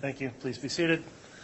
Thank you. Please be seated.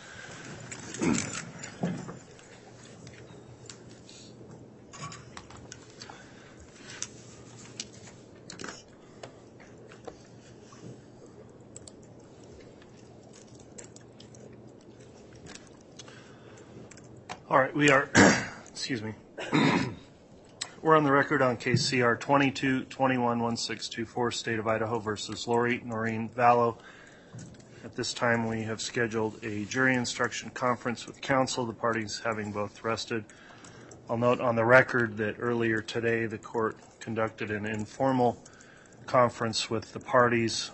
All right, we are, excuse me. We're on the record on case CR 22-21-1624, State of Idaho versus Lori Noreen Vallow. At this time, we have scheduled a jury instruction conference with counsel, the parties having both rested. I'll note on the record that earlier today, the court conducted an informal conference with the parties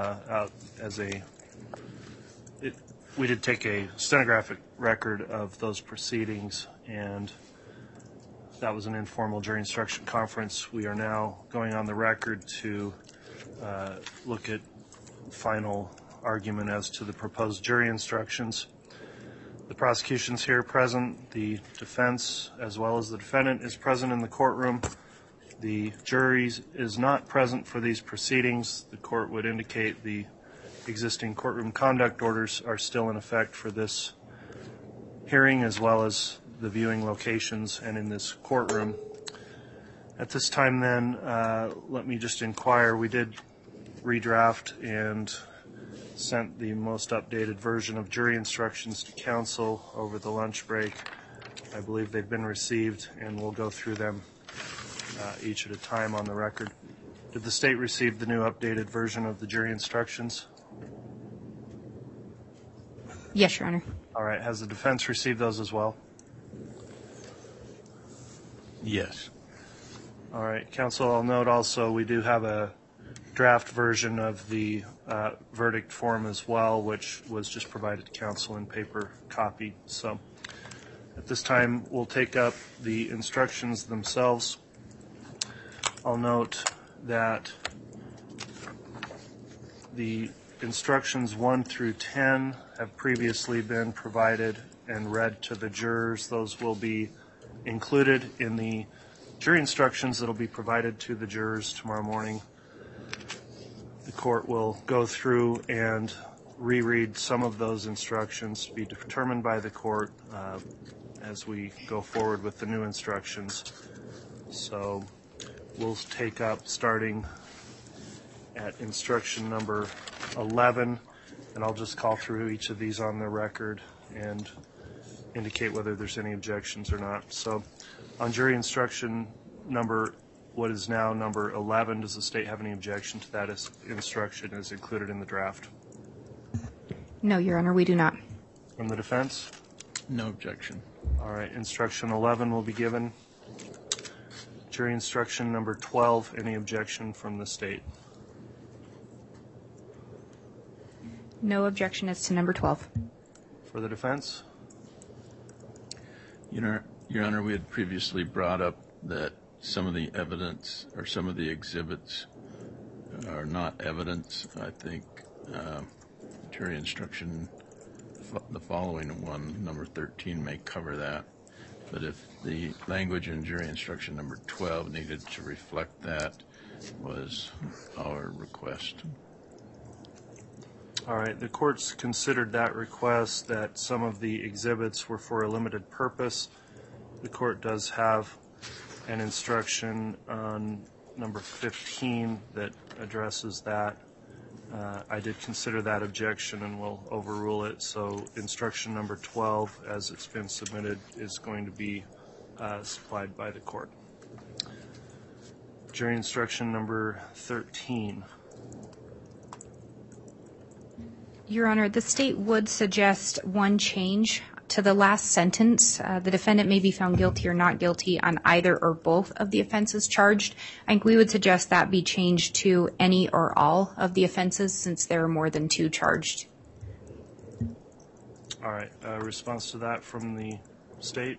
we did take a stenographic record of those proceedings, and that was an informal jury instruction conference. We are now going on the record to look at final argument as to the proposed jury instructions. The prosecution's here present. The defense, as well as the defendant, is present in the courtroom. The jury is not present for these proceedings. The court would indicate the existing courtroom conduct orders are still in effect for this hearing, as well as the viewing locations and in this courtroom. At this time then, let me just inquire. We did redraft and sent the most updated version of jury instructions to counsel over the lunch break. I believe they've been received, and we'll go through them each at a time on the record. Did the state receive the new updated version of the jury instructions? Yes, Your Honor. All right. Has the defense received those as well? Yes. All right. Counsel, I'll note also we do have a draft version of the verdict form as well, which was just provided to counsel in paper copy. So at this time, we'll take up the instructions themselves. I'll note that the instructions 1 through 10 have previously been provided and read to the jurors. Those will be included in the jury instructions that will be provided to the jurors tomorrow morning. The court will go through and reread some of those instructions to be determined by the court as we go forward with the new instructions. So we'll take up starting at instruction number 11, and I'll just call through each of these on the record and indicate whether there's any objections or not. So on jury instruction number, what is now number 11, does the state have any objection to that instruction as included in the draft? No, Your Honor, we do not. From the defense? No objection. All right, instruction 11 will be given. Jury instruction number 12, any objection from the state? No objection as to number 12. For the defense? Your Honor, we had previously brought up that some of the evidence or some of the exhibits are not evidence. I think jury instruction, the following one, number 13, may cover that. But if the language in jury instruction number 12 needed to reflect that, was our request. All right, the court's considered that request, that some of the exhibits were for a limited purpose. The court does have an instruction on number 15 that addresses that. I did consider that objection and will overrule it. So instruction number 12, as it's been submitted, is going to be supplied by the court. Jury instruction number 13. Your Honor, the state would suggest one change to the last sentence. The defendant may be found guilty or not guilty on either or both of the offenses charged. I think we would suggest that be changed to any or all of the offenses, since there are more than 2 charged. All right, response to that from the state?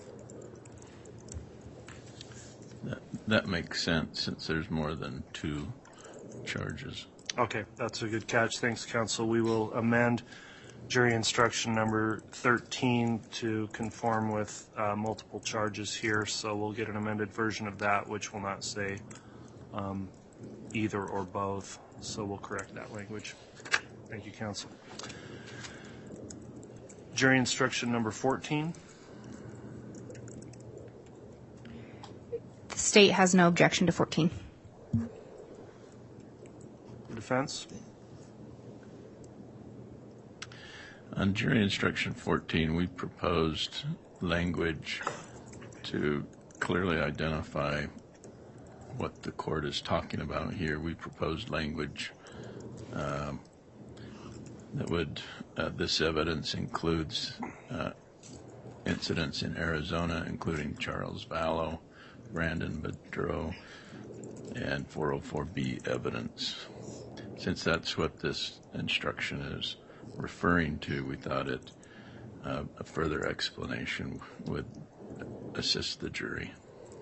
That makes sense, since there's more than 2 charges. Okay, that's a good catch. Thanks, counsel. We will amend jury instruction number 13 to conform with multiple charges here, so we'll get an amended version of that, which will not say either or both, so we'll correct that language. Thank you, counsel. Jury instruction number 14. The state has no objection to 14. The defense? On jury instruction 14, we proposed language to clearly identify what the court is talking about here. We proposed language that would, this evidence includes incidents in Arizona, including Charles Vallow, Brandon Bedreau, and 404B evidence. Since that's what this instruction is referring to, we thought a further explanation would assist the jury.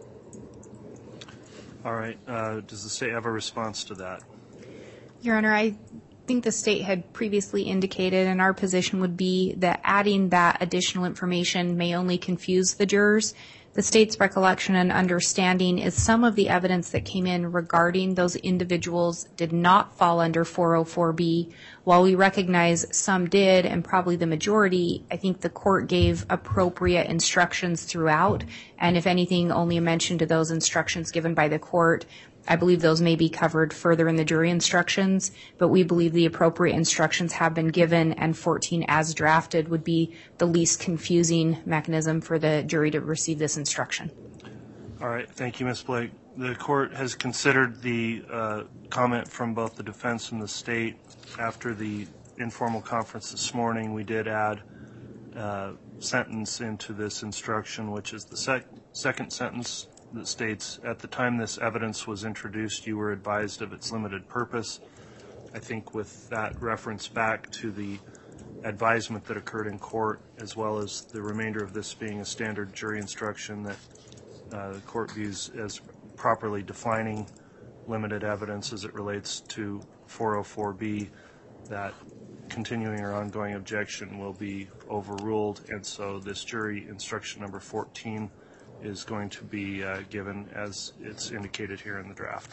All right. Does the state have a response to that? Your Honor, I think the state had previously indicated, and our position would be that adding that additional information may only confuse the jurors. The state's recollection and understanding is some of the evidence that came in regarding those individuals did not fall under 404B. While we recognize some did, and probably the majority, I think the court gave appropriate instructions throughout, and if anything, only a mention to those instructions given by the court. I believe those may be covered further in the jury instructions, but we believe the appropriate instructions have been given, and 14 as drafted would be the least confusing mechanism for the jury to receive this instruction. All right. Thank you, Ms. Blake. The court has considered the comment from both the defense and the state. After the informal conference this morning, we did add a sentence into this instruction, which is the second sentence that states, at the time this evidence was introduced, you were advised of its limited purpose. I think with that reference back to the advisement that occurred in court, as well as the remainder of this being a standard jury instruction that the court views as properly defining limited evidence as it relates to 404B, that continuing or ongoing objection will be overruled, and so this jury instruction number 14 is going to be given as it's indicated here in the draft.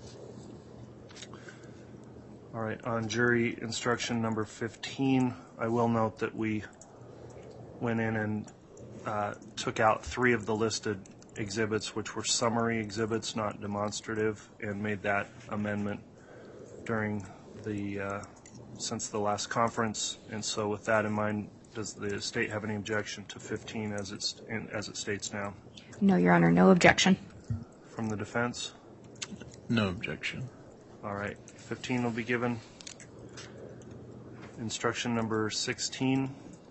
All right, on jury instruction number 15, I will note that we went in and took out 3 of the listed exhibits, which were summary exhibits, not demonstrative, and made that amendment during the since the last conference. And so with that in mind, does the state have any objection to 15 as it states now? No, Your Honor, no objection. From the defense? No objection. All right, 15 will be given. Instruction number 16.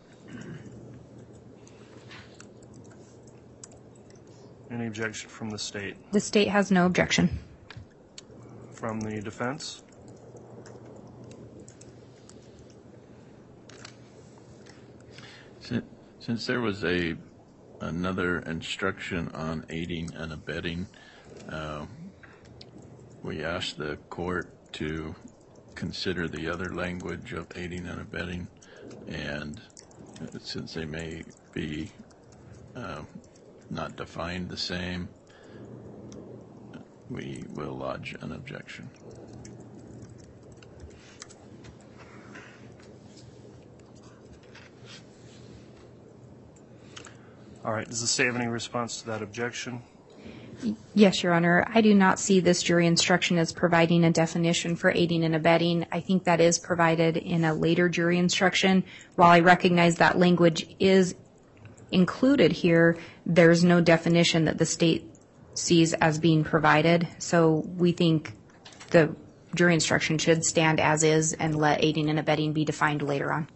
Any objection from the state? The state has no objection. From the defense? Since there was another instruction on aiding and abetting, we asked the court to consider the other language of aiding and abetting, and since they may be not defined the same, we will lodge an objection. All right, does the state have any response to that objection? Yes, Your Honor. I do not see this jury instruction as providing a definition for aiding and abetting. I think that is provided in a later jury instruction. While I recognize that language is included here, there's no definition that the state sees as being provided. So we think the jury instruction should stand as is and let aiding and abetting be defined later on.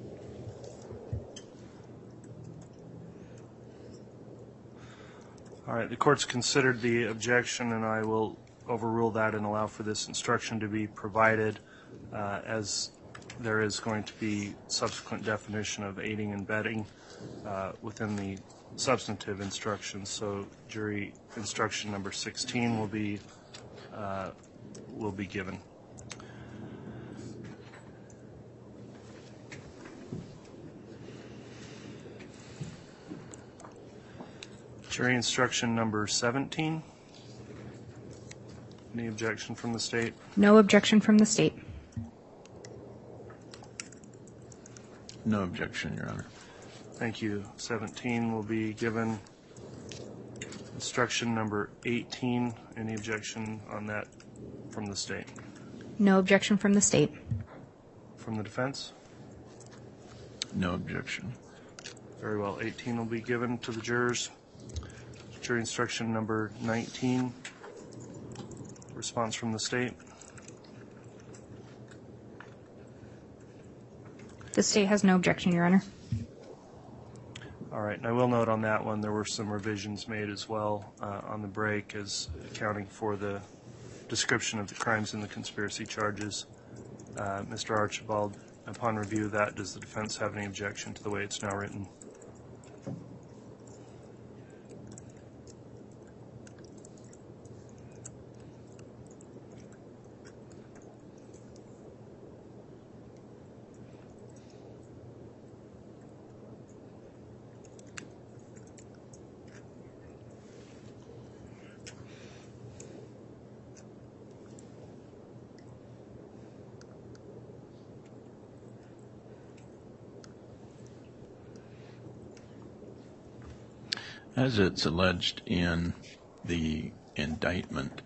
All right, the court's considered the objection, and I will overrule that and allow for this instruction to be provided, as there is going to be subsequent definition of aiding and abetting within the substantive instructions. So jury instruction number 16 will be given. Jury instruction number 17. Any objection from the state? No objection from the state. No objection, Your Honor. Thank you. 17 will be given. Instruction number 18. Any objection on that from the state? No objection from the state. From the defense? No objection. Very well. 18 will be given to the jurors. Jury instruction number 19. Response from the state? The state has no objection, Your Honor. All right, and I will note on that one there were some revisions made as well on the break as accounting for the description of the crimes in the conspiracy charges. Mr. Archibald, upon review of that, does the defense have any objection to the way it's now written? As it's alleged in the indictment,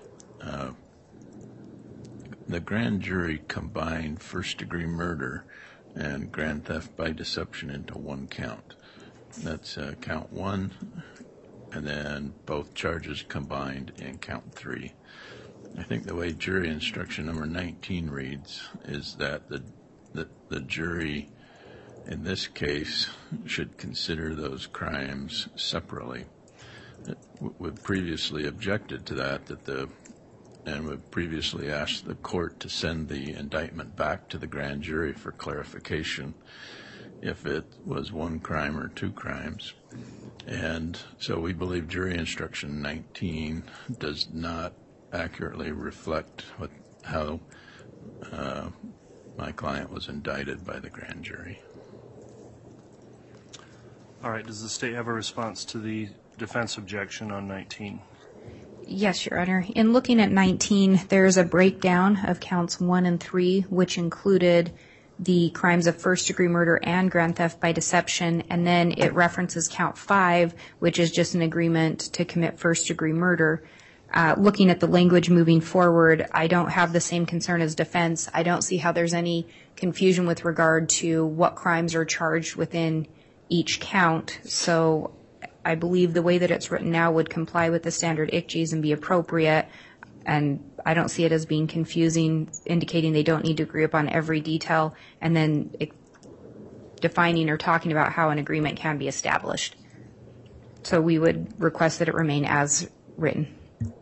the grand jury combined first-degree murder and grand theft by deception into one count. That's count 1, and then both charges combined in count 3. I think the way jury instruction number 19 reads is that the jury in this case should consider those crimes separately. We've previously objected to that, and we've previously asked the court to send the indictment back to the grand jury for clarification if it was one crime or two crimes. And so we believe jury instruction 19 does not accurately reflect how my client was indicted by the grand jury. All right, does the state have a response to the defense objection on 19? Yes, Your Honor. In looking at 19, there's a breakdown of counts 1 and 3, which included the crimes of first-degree murder and grand theft by deception, and then it references count 5, which is just an agreement to commit first-degree murder. Looking at the language moving forward, I don't have the same concern as defense. I don't see how there's any confusion with regard to what crimes are charged within each count. So I believe the way that it's written now would comply with the standard ICGs and be appropriate. And I don't see it as being confusing, indicating they don't need to agree upon every detail, and then defining or talking about how an agreement can be established. So we would request that it remain as written.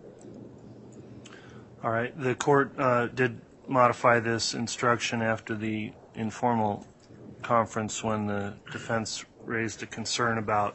All right, the court did modify this instruction after the informal conference when the defense raised a concern about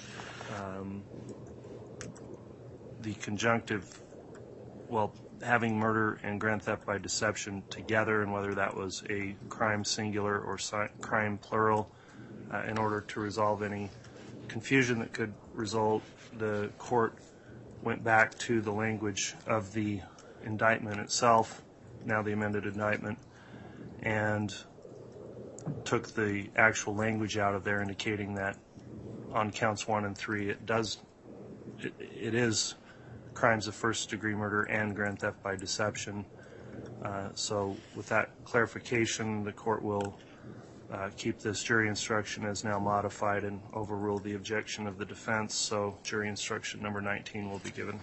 the conjunctive, having murder and grand theft by deception together, and whether that was a crime singular or crime plural. In order to resolve any confusion that could result, the court went back to the language of the indictment itself, now the amended indictment, and took the actual language out of there, indicating that on counts 1 and 3 it is crimes of first-degree murder and grand theft by deception. So with that clarification, the court will keep this jury instruction as now modified and overrule the objection of the defense. So jury instruction number 19 will be given.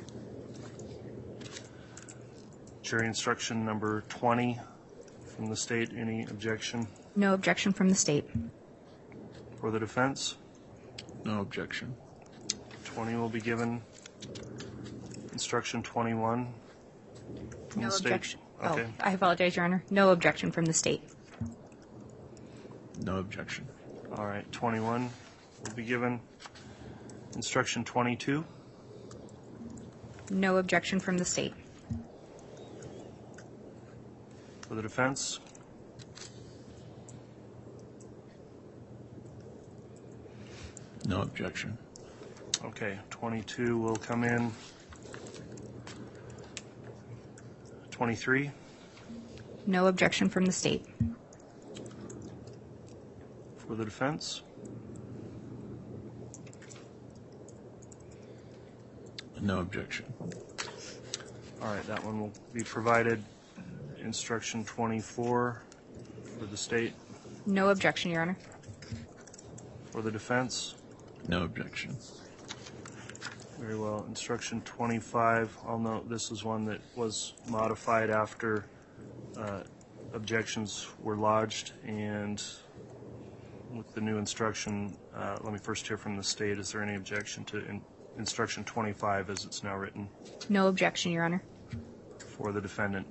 Jury instruction number 20 from the state. Any objection? No objection from the state. For the defense? No objection. 20 will be given. Instruction 21 from No the state. objection. Okay. Oh, I apologize, Your Honor. No objection from the state. No objection. All right. 21 will be given. Instruction 22. No objection from the state. For the defense? No objection. Okay. 22 will come in. 23. No objection from the state. For the defense? No objection. All right, that one will be provided. Instruction 24 for the state. No objection, Your Honor. For the defense. No objection. Very well. Instruction 25, I'll note this is one that was modified after objections were lodged, and with the new instruction, let me first hear from the state. Is there any objection to instruction 25 as it's now written? No objection, Your Honor. For the defendant.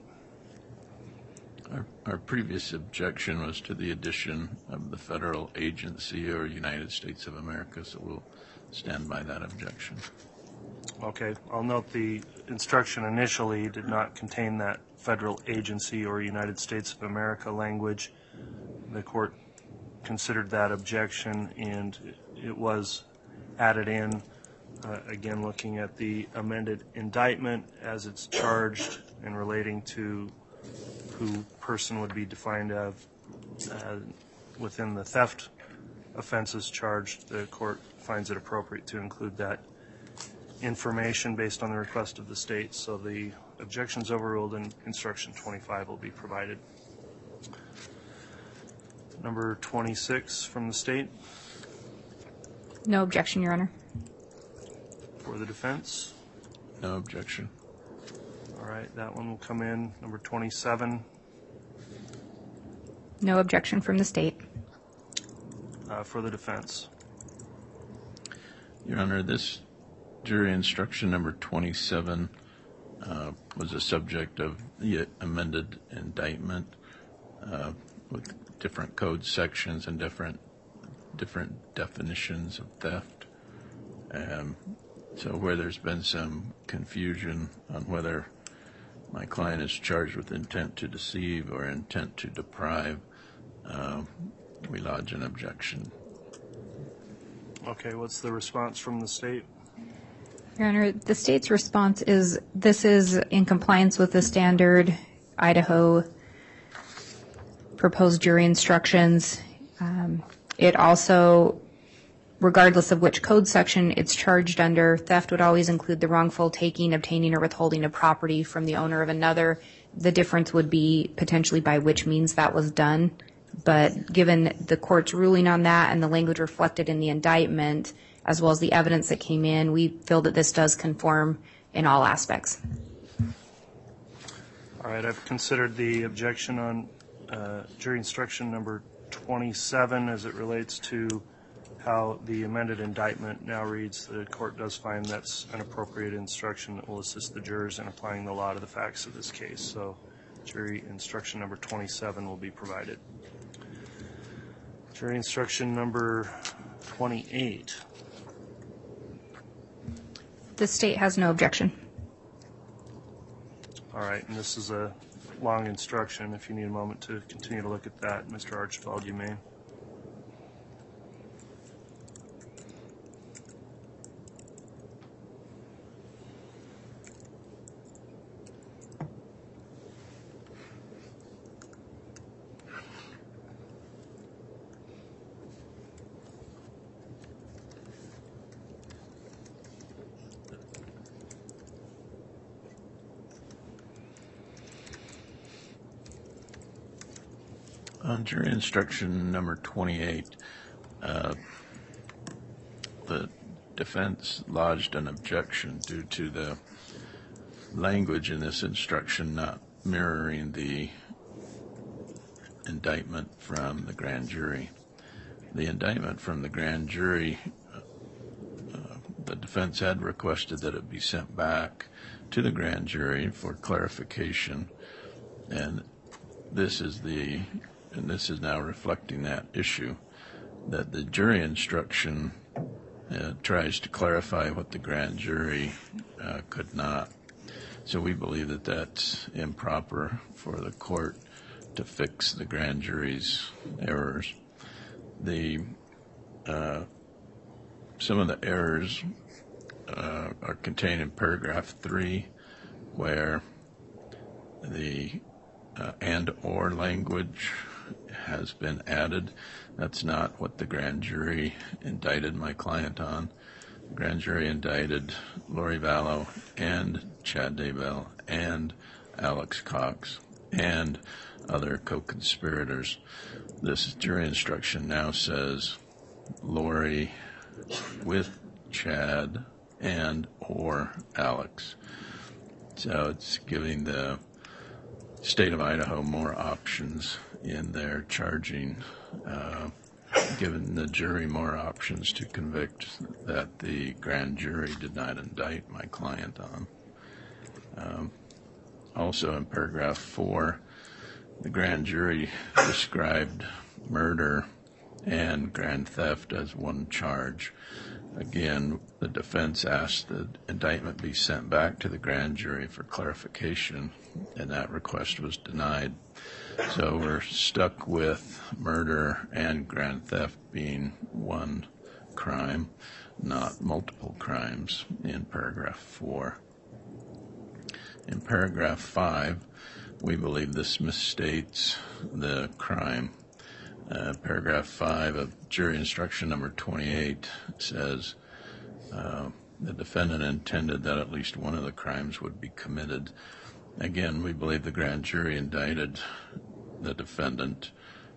Our previous objection was to the addition of the federal agency or United States of America, so we'll stand by that objection. Okay, I'll note the instruction initially did not contain that federal agency or United States of America language. The court considered that objection and it was added in. Again, looking at the amended indictment as it's charged and relating to who person would be defined of within the theft offenses charged, the court finds it appropriate to include that information based on the request of the state. So the objections overruled and instruction 25 will be provided. Number 26 from the state. No objection, Your Honor. For the defense. No objection. All right, that one will come in. Number 27. No objection from the state. For the defense. Your Honor, this jury instruction number 27 was a subject of the amended indictment with different code sections and different definitions of theft. So where there's been some confusion on whether my client is charged with intent to deceive or intent to deprive, we lodge an objection. Okay, what's the response from the state? Your Honor, the state's response is this is in compliance with the standard Idaho proposed jury instructions. It also, regardless of which code section it's charged under, theft would always include the wrongful taking, obtaining, or withholding of property from the owner of another. The difference would be potentially by which means that was done. But given the court's ruling on that and the language reflected in the indictment, as well as the evidence that came in, we feel that this does conform in all aspects. All right, I've considered the objection on jury instruction number 27 as it relates to how the amended indictment now reads. The court does find that's an appropriate instruction that will assist the jurors in applying the law to the facts of this case. So jury instruction number 27 will be provided. Jury instruction number 28. The state has no objection. All right, and this is a long instruction. If you need a moment to continue to look at that, Mr. Archibald, you may. On jury instruction number 28, the defense lodged an objection due to the language in this instruction not mirroring the indictment from the grand jury. The indictment from the grand jury, the defense had requested that it be sent back to the grand jury for clarification, and this is now reflecting that issue, that the jury instruction tries to clarify what the grand jury could not. So we believe that that's improper for the court to fix the grand jury's errors. Some of the errors are contained in paragraph 3, where the and or language has been added. That's not what the grand jury indicted my client on. grand jury indicted Lori Vallow and Chad Daybell and Alex Cox and other co-conspirators. This jury instruction now says Lori with Chad and or Alex. So it's giving the state of Idaho more options in their charging, giving the jury more options to convict that the grand jury did not indict my client on. Also in paragraph 4, the grand jury described murder and grand theft as one charge. Again, the defense asked the indictment be sent back to the grand jury for clarification, and that request was denied. So we're stuck with murder and grand theft being one crime, not multiple crimes in paragraph 4. In paragraph 5, we believe this misstates the crime. Paragraph 5 of jury instruction number 28 says the defendant intended that at least one of the crimes would be committed. Again, we believe the grand jury indicted the defendant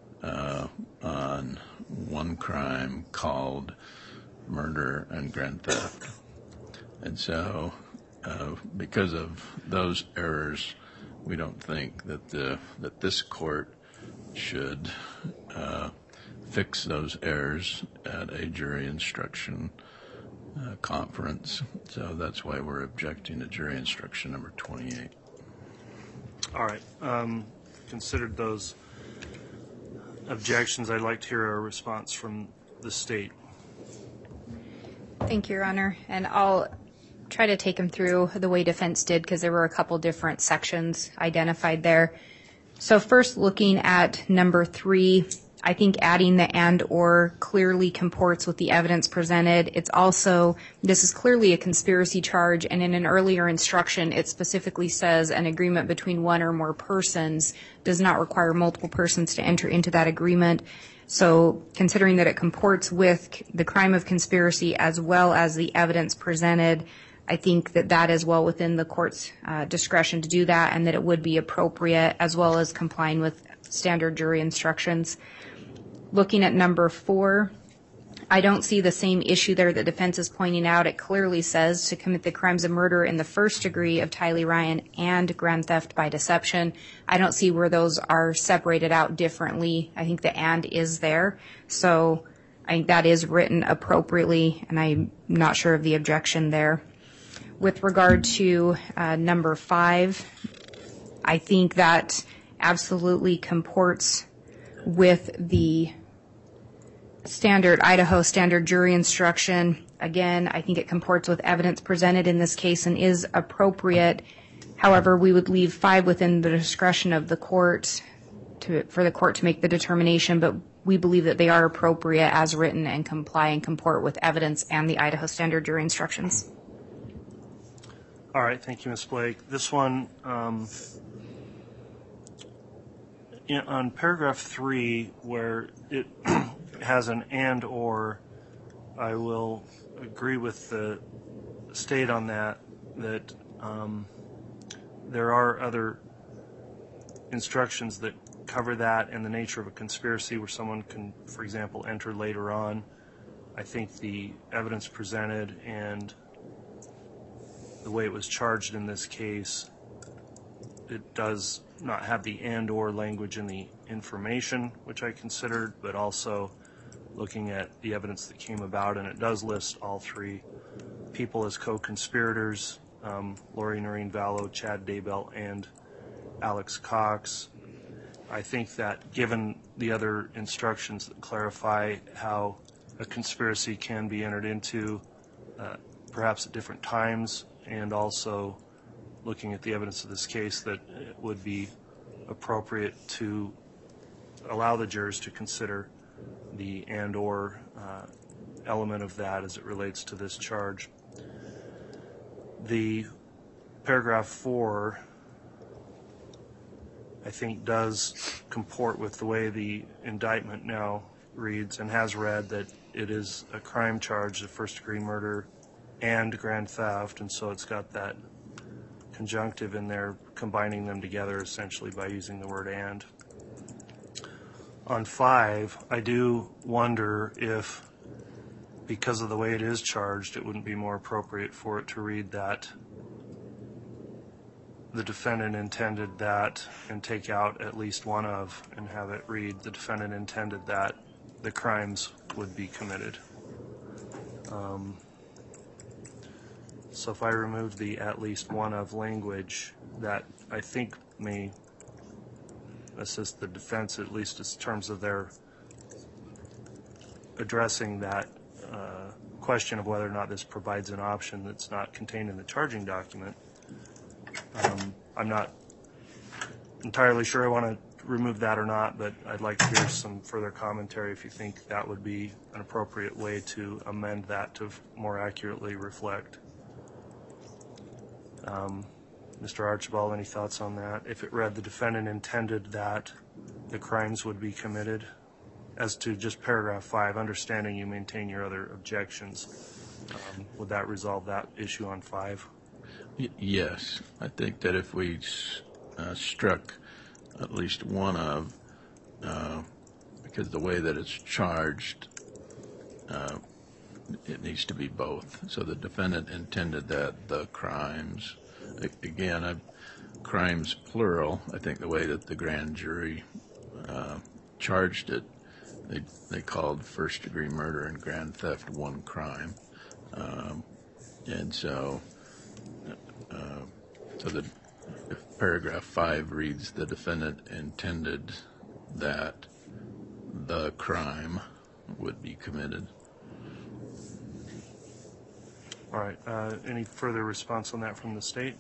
on one crime called murder and grand theft. And so because of those errors, we don't think that this court should fix those errors at a jury instruction conference. So that's why we're objecting to jury instruction number 28. All right. Considered those objections, I'd like to hear a response from the state. Thank you, Your Honor. And I'll try to take them through the way defense did because there were a couple different sections identified there. So first, looking at number 3, I think adding the and or clearly comports with the evidence presented. It's also, this is clearly a conspiracy charge, and in an earlier instruction, it specifically says an agreement between one or more persons does not require multiple persons to enter into that agreement. So considering that it comports with the crime of conspiracy as well as the evidence presented, I think that that is well within the court's discretion to do that, and that it would be appropriate as well as complying with standard jury instructions. Looking at number 4, I don't see the same issue there that defense is pointing out. It clearly says to commit the crimes of murder in the first degree of Tylee Ryan and grand theft by deception. I don't see where those are separated out differently. I think the and is there. So I think that is written appropriately, and I'm not sure of the objection there. With regard to number 5, I think that absolutely comports with the Idaho standard jury instruction. Again, I think it comports with evidence presented in this case and is appropriate. However, we would leave 5 within the discretion of the court for the court to make the determination, but we believe that they are appropriate as written and comply and comport with evidence and the Idaho standard jury instructions. All right. Thank you, Ms. Blake. This one, on paragraph 3, where it has an and or, I will agree with the state on that there are other instructions that cover that and the nature of a conspiracy where someone can, for example, enter later on. I think the evidence presented and the way it was charged in this case, it does not have the and or language in the information, which I considered, but also looking at the evidence that came about, and it does list all 3 people as co-conspirators, Lori Noreen Vallow, Chad Daybell, and Alex Cox. I think that given the other instructions that clarify how a conspiracy can be entered into, perhaps at different times, and also looking at the evidence of this case, that it would be appropriate to allow the jurors to consider the and or element of that as it relates to this charge. The paragraph 4, I think, does comport with the way the indictment now reads and has read, that it is a crime charge of first-degree murder and grand theft, and so it's got that conjunctive in there, combining them together essentially by using the word and. On 5, I do wonder if, because of the way it is charged, it wouldn't be more appropriate for it to read that the defendant intended that and take out at least one of, and have it read the defendant intended that the crimes would be committed. So if I remove the at least one of language, that I think may assist the defense, at least in terms of their addressing that question of whether or not this provides an option that's not contained in the charging document. I'm not entirely sure I want to remove that or not, but I'd like to hear some further commentary if you think that would be an appropriate way to amend that to more accurately reflect. Mr. Archibald, any thoughts on that? If it read the defendant intended that the crimes would be committed, as to just paragraph 5, understanding you maintain your other objections, would that resolve that issue on 5? Yes, I think that if we struck at least one of, because the way that it's charged, it needs to be both. So the defendant intended that the crimes, again, crimes plural, I think the way that the grand jury charged it, they called first-degree murder and grand theft one crime. And so if paragraph 5 reads the defendant intended that the crime would be committed. All right. Any further response on that from the state?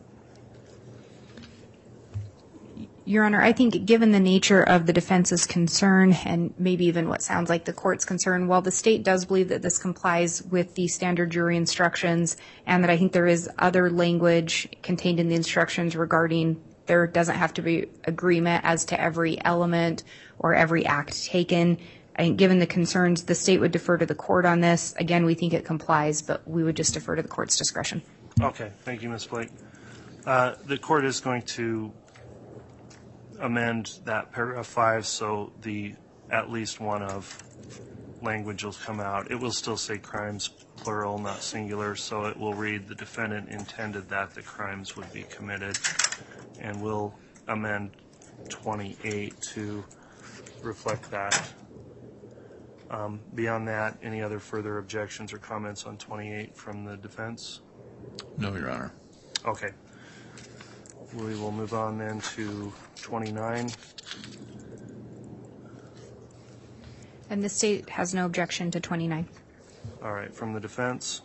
Your Honor, I think given the nature of the defense's concern and maybe even what sounds like the court's concern, while the state does believe that this complies with the standard jury instructions and that I think there is other language contained in the instructions regarding there doesn't have to be agreement as to every element or every act taken, I think given the concerns, the state would defer to the court on this. Again, we think it complies, but we would just defer to the court's discretion. Okay. Thank you, Ms. Blake. The court is going to amend that paragraph 5 so the at least one of language will come out. It will still say crimes plural, not singular, so it will read the defendant intended that the crimes would be committed, and we'll amend 28 to reflect that. Beyond that, any other further objections or comments on 28 from the defense? No, Your Honor. Okay. We will move on then to 29. And the state has no objection to 29. All right. From the defense?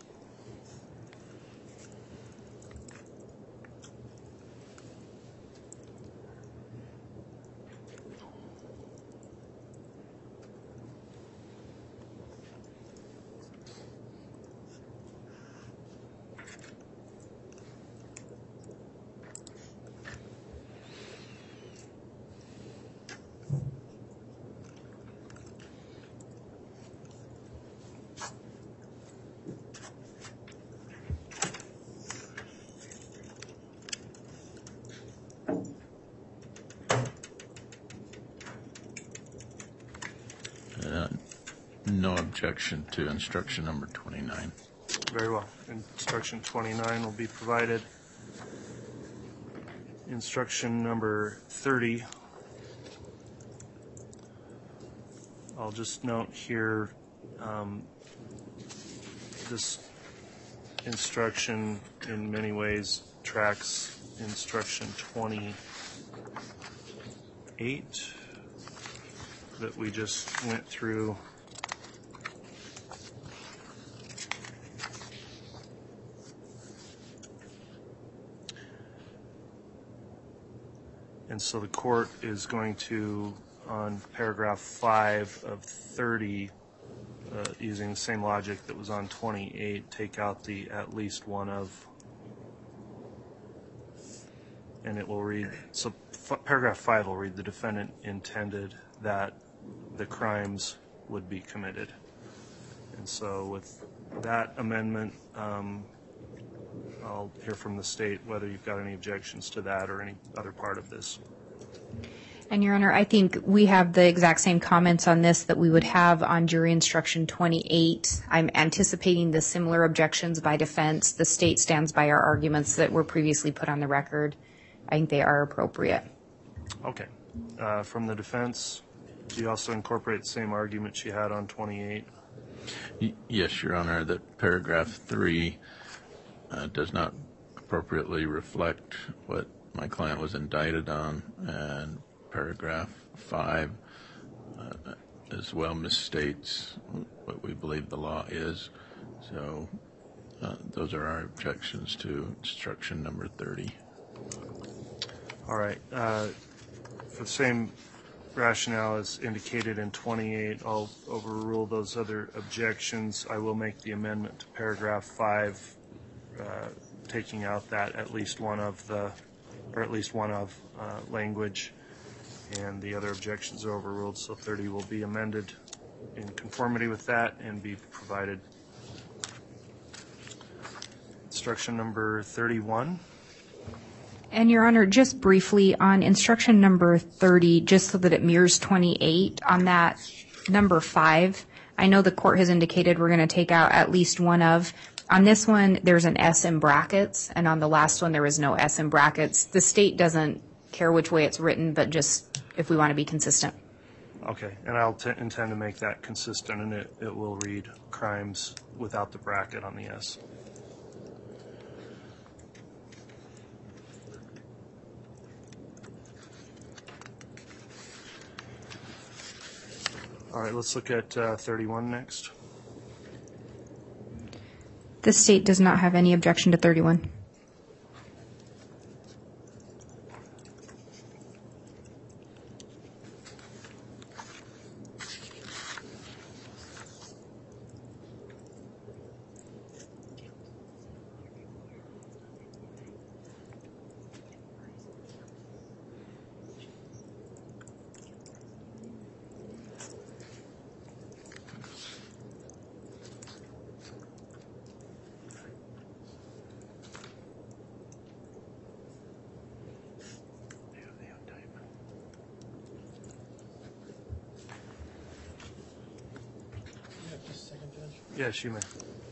No objection to instruction number 29. Very well. Instruction 29 will be provided. Instruction number 30. I'll just note here, this instruction in many ways tracks instruction 28 that we just went through. And so the court is going to, on paragraph 5 of 30, using the same logic that was on 28, take out the at least one of, and it will read, so paragraph 5 will read, the defendant intended that the crimes would be committed. And so with that amendment, I'll hear from the state whether you've got any objections to that or any other part of this. And Your Honor, I think we have the exact same comments on this that we would have on jury instruction 28. I'm anticipating the similar objections by defense. The state stands by our arguments that were previously put on the record. I think they are appropriate. Okay. From the defense, do you also incorporate the same argument she had on 28? Yes, Your Honor, that paragraph 3 does not appropriately reflect what my client was indicted on, and paragraph 5 as well misstates what we believe the law is. So those are our objections to instruction number 30. All right. For the same rationale as indicated in 28, I'll overrule those other objections. I will make the amendment to paragraph 5, taking out that at least one of language, and the other objections are overruled, so 30 will be amended in conformity with that and be provided. Instruction number 31. And Your Honor, just briefly on instruction number 30, just so that it mirrors 28, on that number 5, I know the court has indicated we're going to take out at least one of. On this one, there's an S in brackets, and on the last one, there is no S in brackets. The state doesn't care which way it's written, but just if we want to be consistent. Okay, and I'll intend to make that consistent, and it will read crimes without the bracket on the S. All right, let's look at 31 next. The state does not have any objection to 31. Yes, you may.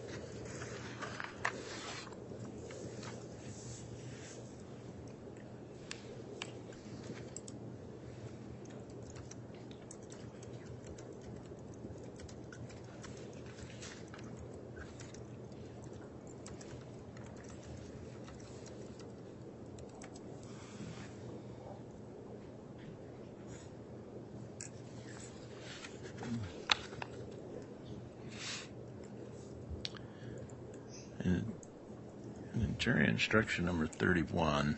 In jury instruction number 31,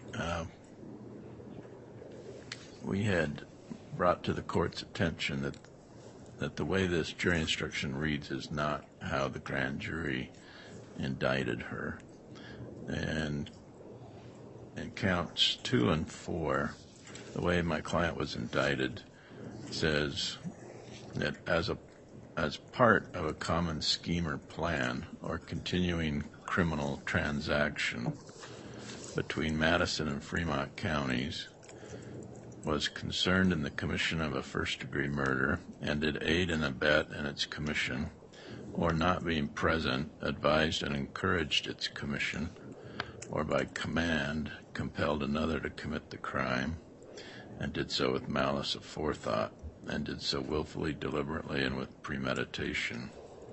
we had brought to the court's attention that the way this jury instruction reads is not how the grand jury indicted her. And in counts 2 and 4, the way my client was indicted says that as part of a common scheme or plan or continuing criminal transaction between Madison and Fremont counties, was concerned in the commission of a first-degree murder and did aid and abet in its commission, or not being present, advised and encouraged its commission, or by command compelled another to commit the crime, and did so with malice aforethought, and did so willfully, deliberately, and with premeditation.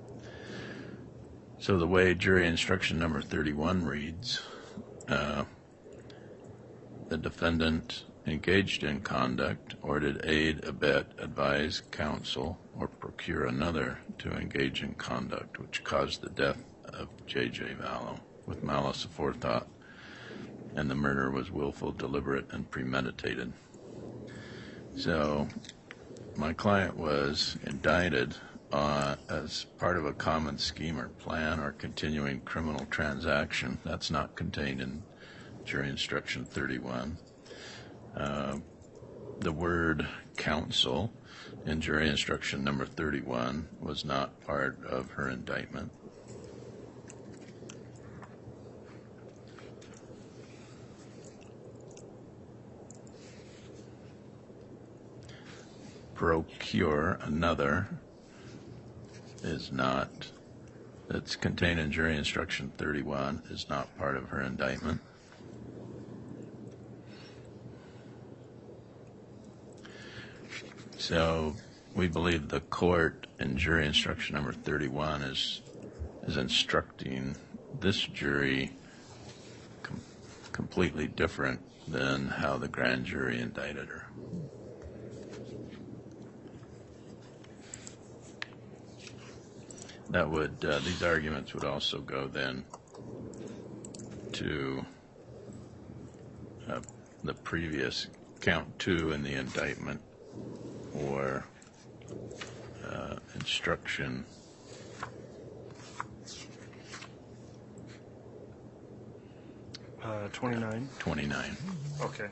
So the way jury instruction number 31 reads, the defendant engaged in conduct or did aid, abet, advise, counsel, or procure another to engage in conduct which caused the death of J.J. Vallow with malice aforethought, and the murder was willful, deliberate, and premeditated. So my client was indicted as part of a common scheme or plan or continuing criminal transaction. That's not contained in jury instruction 31. The word counsel in jury instruction number 31 was not part of her indictment. procure another is not, that's contained in jury instruction 31, is not part of her indictment. So we believe the court in jury instruction number 31 is instructing this jury completely different than how the grand jury indicted her. That would, these arguments would also go then to the previous count 2 in the indictment, or instruction 29. 29. Okay.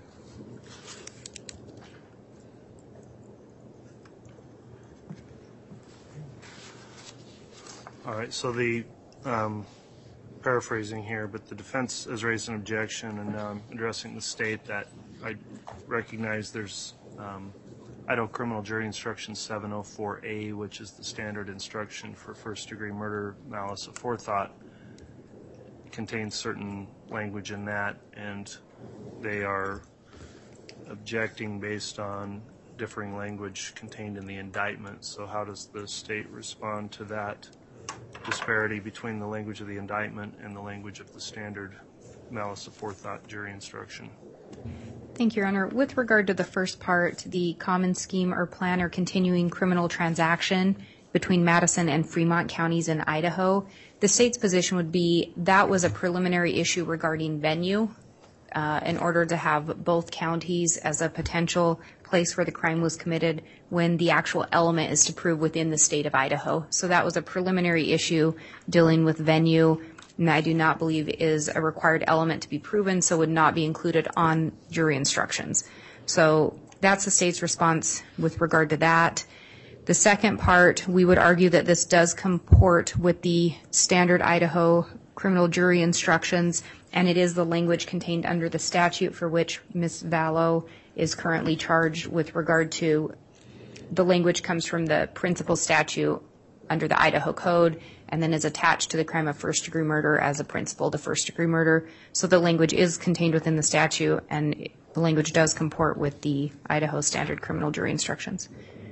All right, so the paraphrasing here, but the defense has raised an objection, and now I'm addressing the state that I recognize there's Idaho Criminal Jury Instruction 704A, which is the standard instruction for first-degree murder, malice aforethought, contains certain language in that, and they are objecting based on differing language contained in the indictment. So how does the state respond to that disparity between the language of the indictment and the language of the standard malice aforethought jury instruction? Thank you, Your Honor. With regard to the first part, the common scheme or plan or continuing criminal transaction between Madison and Fremont counties in Idaho, the state's position would be that was a preliminary issue regarding venue in order to have both counties as a potential place where the crime was committed when the actual element is to prove within the state of Idaho. So that was a preliminary issue dealing with venue, and I do not believe is a required element to be proven, so would not be included on jury instructions. So that's the state's response with regard to that. The second part, we would argue that this does comport with the standard Idaho criminal jury instructions, and it is the language contained under the statute for which Ms. Vallow is currently charged with regard to. The language comes from the principal statute under the Idaho Code and then is attached to the crime of first-degree murder as a principle to first-degree murder. So the language is contained within the statute, and the language does comport with the Idaho standard criminal jury instructions.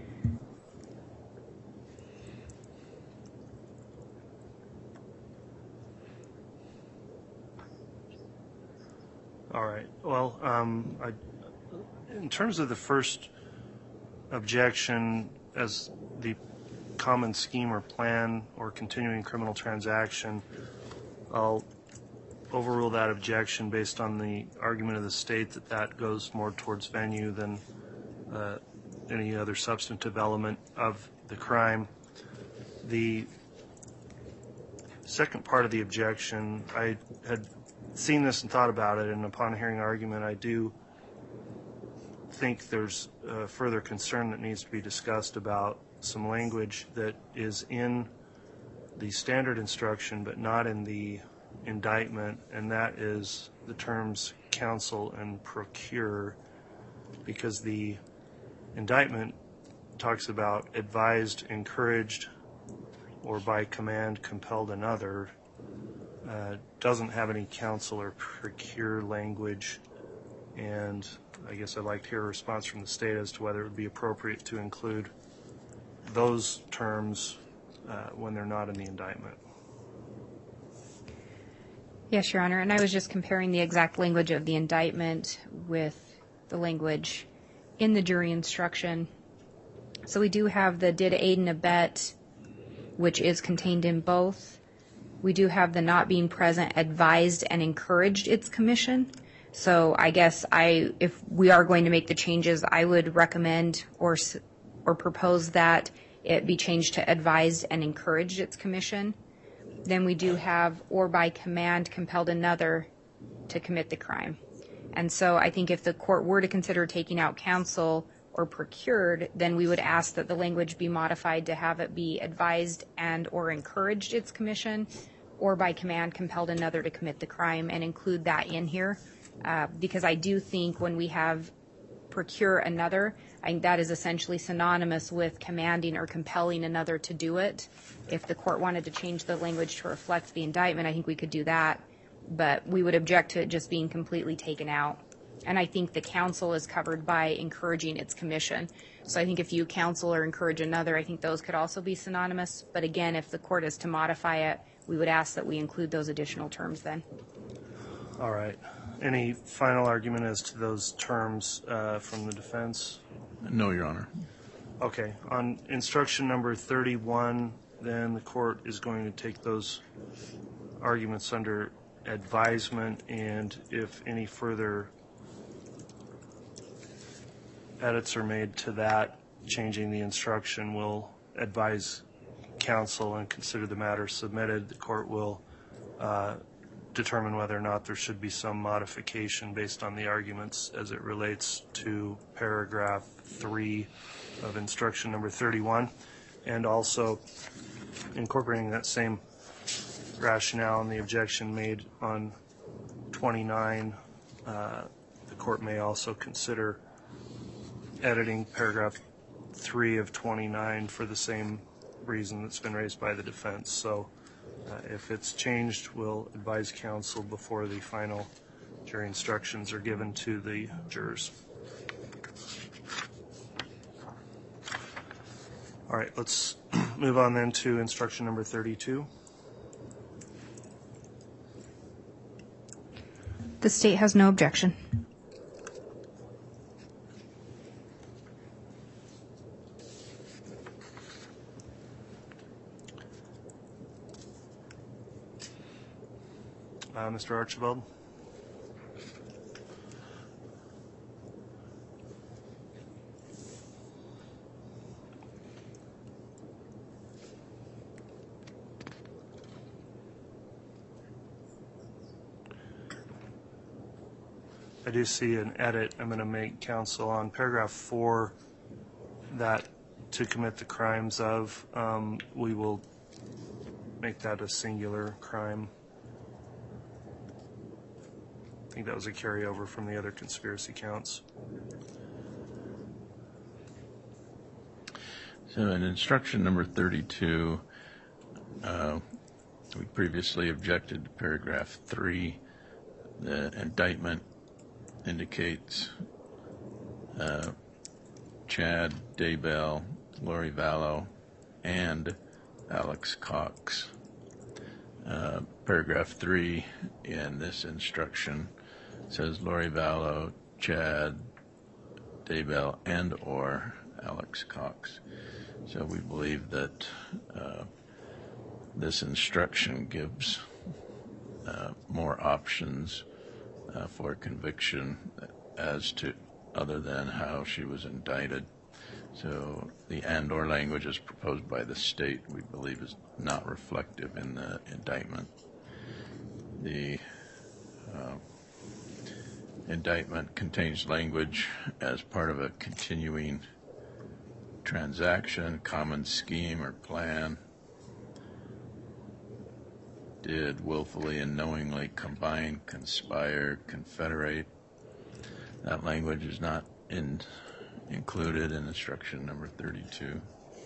All right. Well, in terms of the first objection as the common scheme or plan or continuing criminal transaction, I'll overrule that objection based on the argument of the state that that goes more towards venue than any other substantive element of the crime. The second part of the objection, I had seen this and thought about it, and upon hearing argument, I do think there's further concern that needs to be discussed about some language that is in the standard instruction but not in the indictment, and that is the terms counsel and procure, because the indictment talks about advised, encouraged, or by command compelled another. Doesn't have any counsel or procure language, and I guess I'd like to hear a response from the state as to whether it would be appropriate to include those terms when they're not in the indictment. Yes, Your Honor, and I was just comparing the exact language of the indictment with the language in the jury instruction. So we do have the did aid and abet, which is contained in both. We do have the not being present advised and encouraged its commission. So I guess if we are going to make the changes, I would recommend or propose that it be changed to advised and encouraged its commission. Then we do have or by command compelled another to commit the crime. And so I think if the court were to consider taking out counsel or procured, then we would ask that the language be modified to have it be advised and or encouraged its commission, or by command compelled another to commit the crime, and include that in here. Because I do think when we have procure another, I think that is essentially synonymous with commanding or compelling another to do it. If the court wanted to change the language to reflect the indictment, I think we could do that, but we would object to it just being completely taken out. And I think the counsel is covered by encouraging its commission. So I think if you counsel or encourage another, I think those could also be synonymous. But again, if the court is to modify it, we would ask that we include those additional terms then. All right. Any final argument as to those terms from the defense? No, Your Honor. Okay. On instruction number 31, then the court is going to take those arguments under advisement, and if any further edits are made to that, changing the instruction, will advise counsel and consider the matter submitted. The court will determine whether or not there should be some modification based on the arguments as it relates to paragraph 3 of instruction number 31, and also incorporating that same rationale and the objection made on 29. The court may also consider editing paragraph 3 of 29 for the same reason that's been raised by the defense. So if it's changed, we'll advise counsel before the final jury instructions are given to the jurors. All right, let's move on then to instruction number 32. The state has no objection. Mr. Archibald? I do see an edit I'm going to make, counsel, on paragraph 4, that to commit the crimes of, we will make that a singular crime. I think that was a carryover from the other conspiracy counts. So in instruction number 32, we previously objected to paragraph 3. The indictment indicates Chad Daybell, Lori Vallow, and Alex Cox. Paragraph 3 in this instruction says Lori Vallow, Chad Daybell, and or Alex Cox. So we believe that this instruction gives more options for conviction as to other than how she was indicted. So the and or language as proposed by the state, we believe, is not reflective in the indictment. The indictment contains language as part of a continuing transaction, common scheme or plan, did willfully and knowingly combine, conspire, confederate. That language is not included in instruction number 32.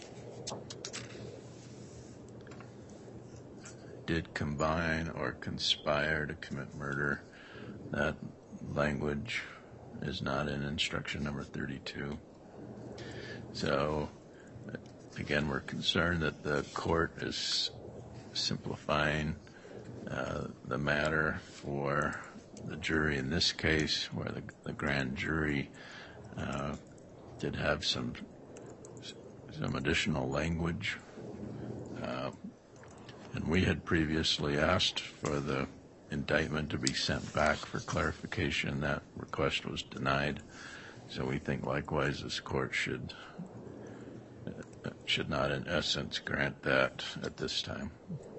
Did combine or conspire to commit murder. That language is not in instruction number 32. So, again, we're concerned that the court is simplifying the matter for the jury in this case, where the grand jury did have some additional language. And we had previously asked for the indictment to be sent back for clarification. That request was denied. So we think likewise this court should not in essence grant that at this time.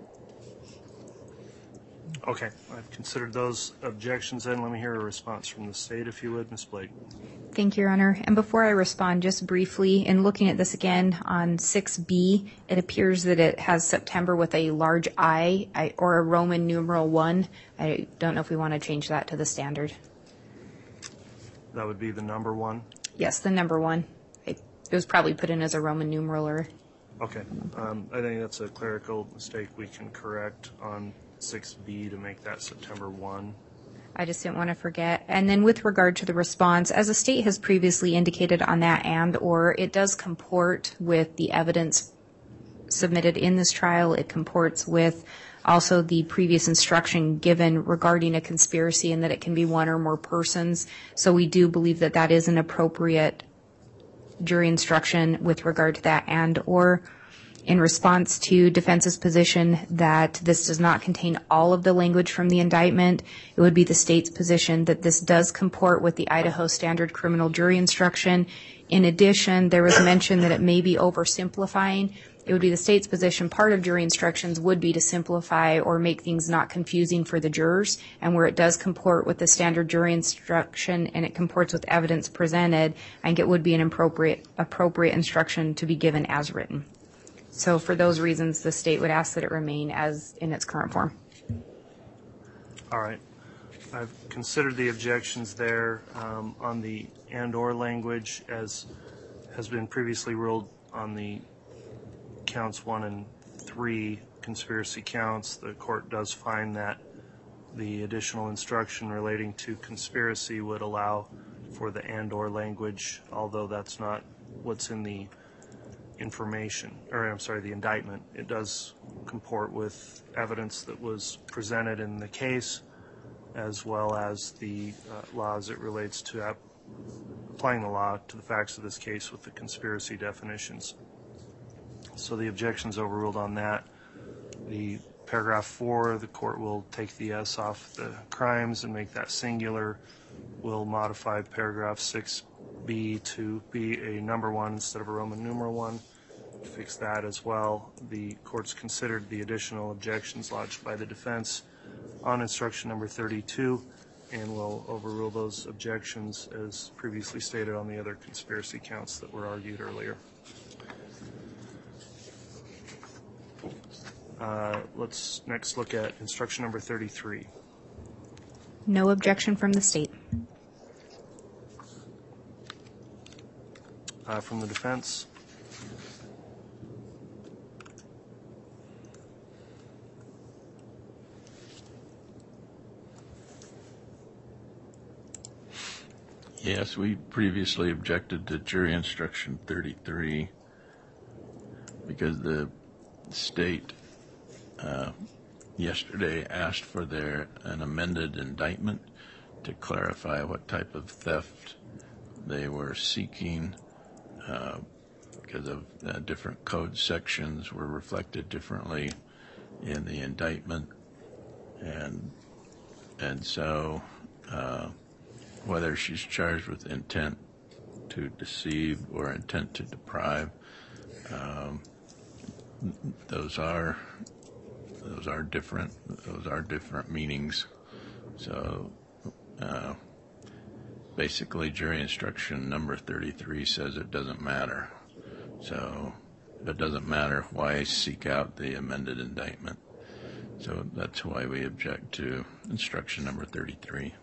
Okay, I've considered those objections, and let me hear a response from the state, if you would, Ms. Blake. Thank you, Your Honor. And before I respond, just briefly, in looking at this again on 6B, it appears that it has September with a large I or a Roman numeral 1. I don't know if we want to change that to the standard. That would be the number 1? Yes, the number 1. It was probably put in as a Roman numeral or. Okay. I think that's a clerical mistake we can correct on 6B to make that September 1. I just didn't want to forget. And then with regard to the response, as the state has previously indicated on that or it does comport with the evidence submitted in this trial. It comports with also the previous instruction given regarding a conspiracy and that it can be one or more persons. So we do believe that that is an appropriate jury instruction with regard to that or. In response to defense's position that this does not contain all of the language from the indictment, it would be the state's position that this does comport with the Idaho Standard Criminal Jury Instruction. In addition, there was mention that it may be oversimplifying. It would be the state's position part of jury instructions would be to simplify or make things not confusing for the jurors, and where it does comport with the standard jury instruction and it comports with evidence presented, I think it would be an appropriate instruction to be given as written. So for those reasons, the state would ask that it remain as in its current form. All right. I've considered the objections there on the and/or language as has been previously ruled on the counts 1 and 3 conspiracy counts. The court does find that the additional instruction relating to conspiracy would allow for the and/or language, although that's not what's in the the indictment. It does comport with evidence that was presented in the case, as well as the law as it relates to applying the law to the facts of this case with the conspiracy definitions. So the objection's overruled on that. The paragraph 4, the court will take the S off the crimes and make that singular. We'll modify paragraph 6B to be a number 1 instead of a Roman numeral 1. Fix that as well. The court's considered the additional objections lodged by the defense on instruction number 32 and will overrule those objections as previously stated on the other conspiracy counts that were argued earlier. Let's next look at instruction number 33. No objection from the state. From the defense. Yes, we previously objected to jury instruction 33 because the state yesterday asked for an amended indictment to clarify what type of theft they were seeking because of different code sections were reflected differently in the indictment, and so whether she's charged with intent to deceive or intent to deprive, those are different. Those are different meanings. So basically, jury instruction number 33 says it doesn't matter. So it doesn't matter why seek out the amended indictment. So that's why we object to instruction number 33.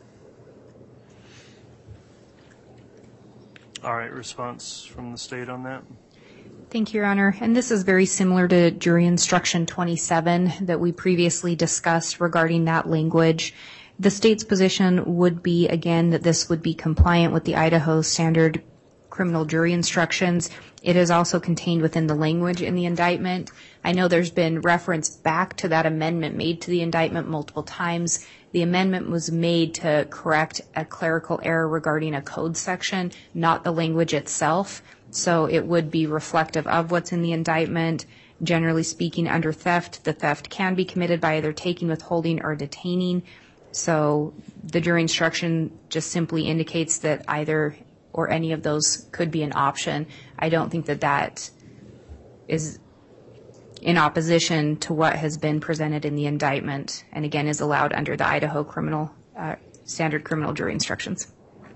All right, response from the state on that? Thank you, Your Honor. And this is very similar to jury instruction 27 that we previously discussed regarding that language. The state's position would be, again, that this would be compliant with the Idaho Standard Criminal Jury Instructions. It is also contained within the language in the indictment. I know there's been reference back to that amendment made to the indictment multiple times. The amendment was made to correct a clerical error regarding a code section, not the language itself. So it would be reflective of what's in the indictment. Generally speaking, under theft, the theft can be committed by either taking, withholding, or detaining. So the jury instruction just simply indicates that either or any of those could be an option. I don't think that that is in opposition to what has been presented in the indictment, and again is allowed under the Idaho Standard Criminal Jury Instructions.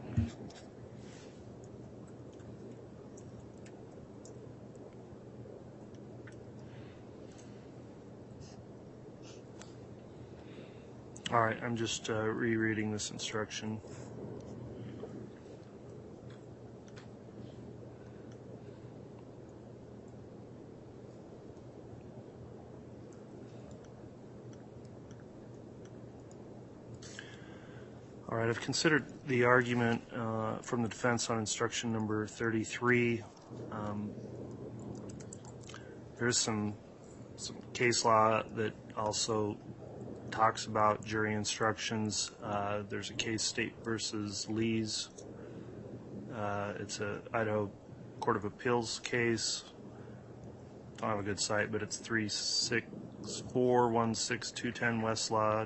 All right, I'm just rereading this instruction. All right, I've considered the argument from the defense on instruction number 33. There's some case law that also talks about jury instructions. There's a case, State versus Lees. It's a Idaho Court of Appeals case. Don't have a good site, but it's 364-16210 Westlaw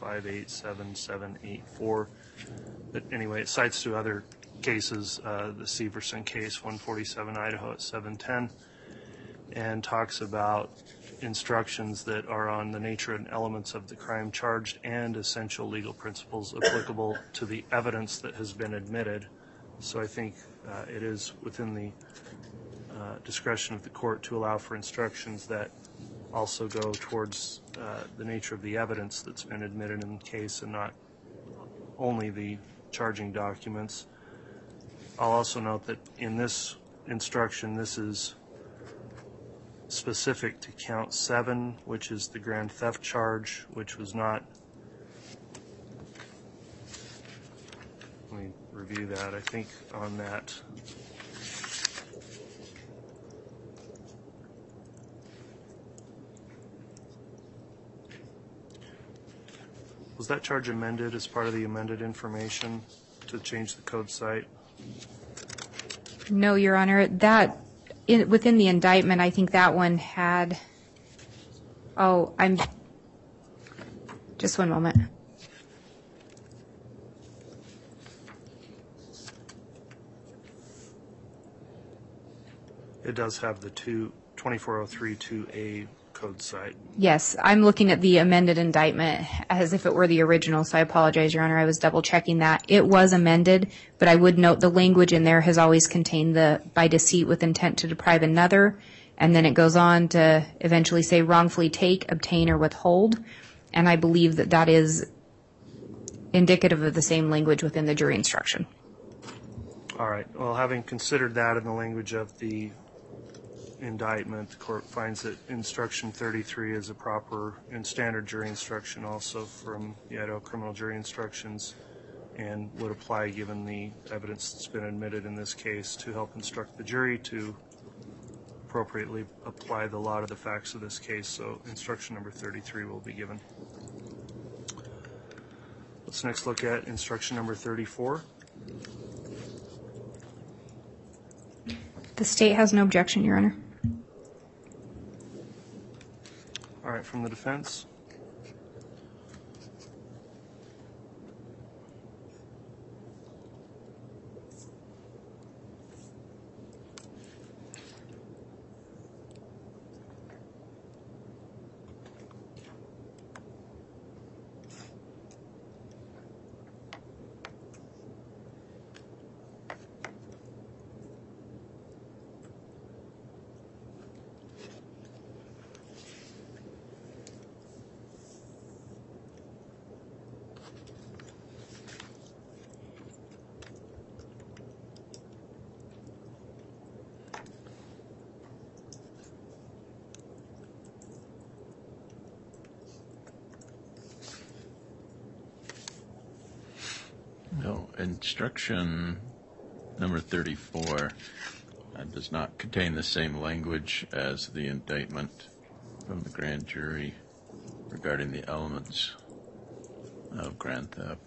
9587784. But anyway, it cites to other cases, the Severson case, 147 Idaho at 710, and talks about instructions that are on the nature and elements of the crime charged and essential legal principles applicable to the evidence that has been admitted. So I think it is within the discretion of the court to allow for instructions that also go towards the nature of the evidence that's been admitted in the case and not only the charging documents. I'll also note that in this instruction, this is specific to count 7, which is the grand theft charge, which was not. Let me review that. I think on that. Was that charge amended as part of the amended information to change the code site? No, Your Honor. Within the indictment, I think that one had. Just one moment. It does have the 24032A code site. Yes, I'm looking at the amended indictment as if it were the original, so I apologize, Your Honor. I was double checking that. It was amended, but I would note the language in there has always contained the by deceit with intent to deprive another, and then it goes on to eventually say wrongfully take, obtain, or withhold, and I believe that that is indicative of the same language within the jury instruction. All right. Well, having considered that in the language of the indictment, the court finds that instruction 33 is a proper and standard jury instruction also from the Idaho criminal jury instructions and would apply given the evidence that's been admitted in this case to help instruct the jury to appropriately apply the law to the facts of this case. So instruction number 33 will be given. Let's next look at instruction number 34. The state has no objection, Your Honor. All right, from the defense. No, instruction number 34 does not contain the same language as the indictment from the grand jury regarding the elements of grand theft.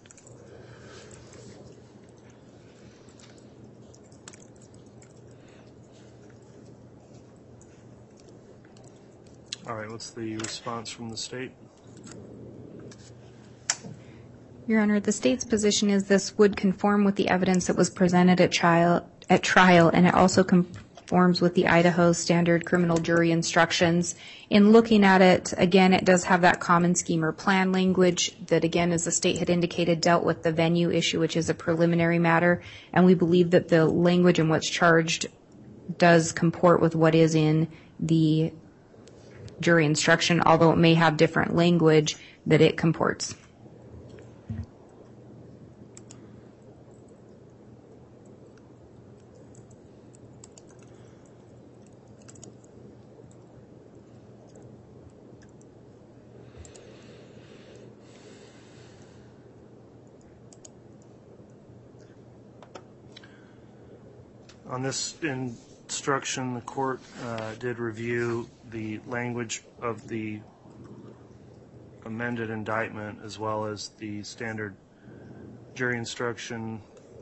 All right, what's the response from the state? Your Honor, the state's position is this would conform with the evidence that was presented at trial, and it also conforms with the Idaho standard criminal jury instructions. In looking at it, again, it does have that common scheme or plan language that, again, as the state had indicated, dealt with the venue issue, which is a preliminary matter, and we believe that the language in what's charged does comport with what is in the jury instruction, although it may have different language that it comports. On this instruction, the court did review the language of the amended indictment as well as the standard jury instruction,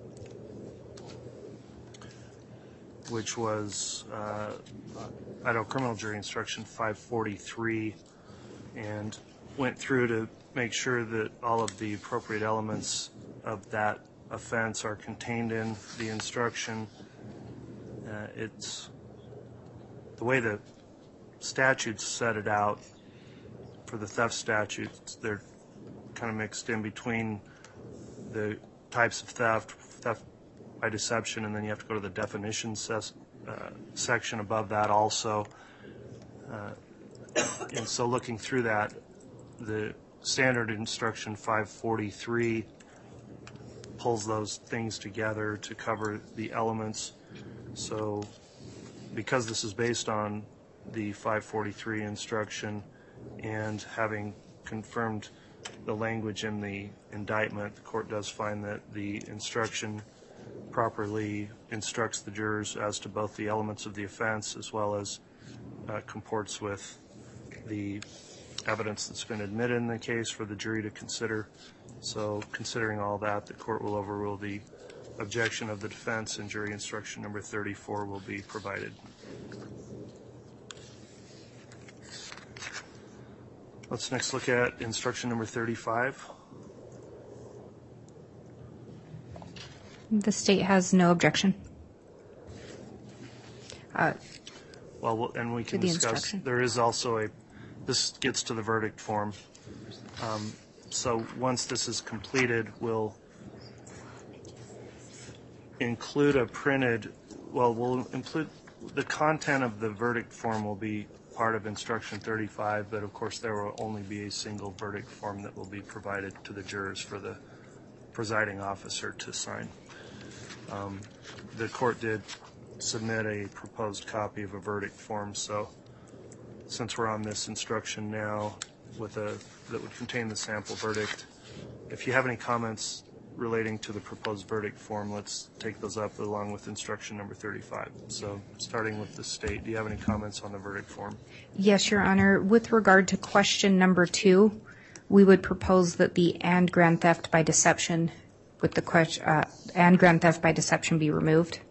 which was Idaho Criminal Jury Instruction 543, and went through to make sure that all of the appropriate elements of that offense are contained in the instruction. It's the way the statutes set it out for the theft statutes. They're kind of mixed in between the types of theft by deception, and then you have to go to the definition section above that also. And so looking through that, the standard instruction 543 pulls those things together to cover the elements. So because this is based on the 543 instruction and having confirmed the language in the indictment, the court does find that the instruction properly instructs the jurors as to both the elements of the offense as well as comports with the evidence that's been admitted in the case for the jury to consider. So considering all that, the court will overrule the objection of the defense, and jury instruction number 34 will be provided. Let's next look at instruction number 35. The state has no objection. Well, and we can discuss, there is also this gets to the verdict form. So once this is completed, we'll include we'll include the content of the verdict form will be part of instruction 35, but of course there will only be a single verdict form that will be provided to the jurors for the presiding officer to sign. The court did submit a proposed copy of a verdict form, so since we're on this instruction now that would contain the sample verdict, if you have any comments relating to the proposed verdict form, let's take those up along with instruction number 35. So starting with the state, do you have any comments on the verdict form? Yes, Your Honor. With regard to question number 2, we would propose that the and grand theft by deception with the question and grand theft by deception be removed.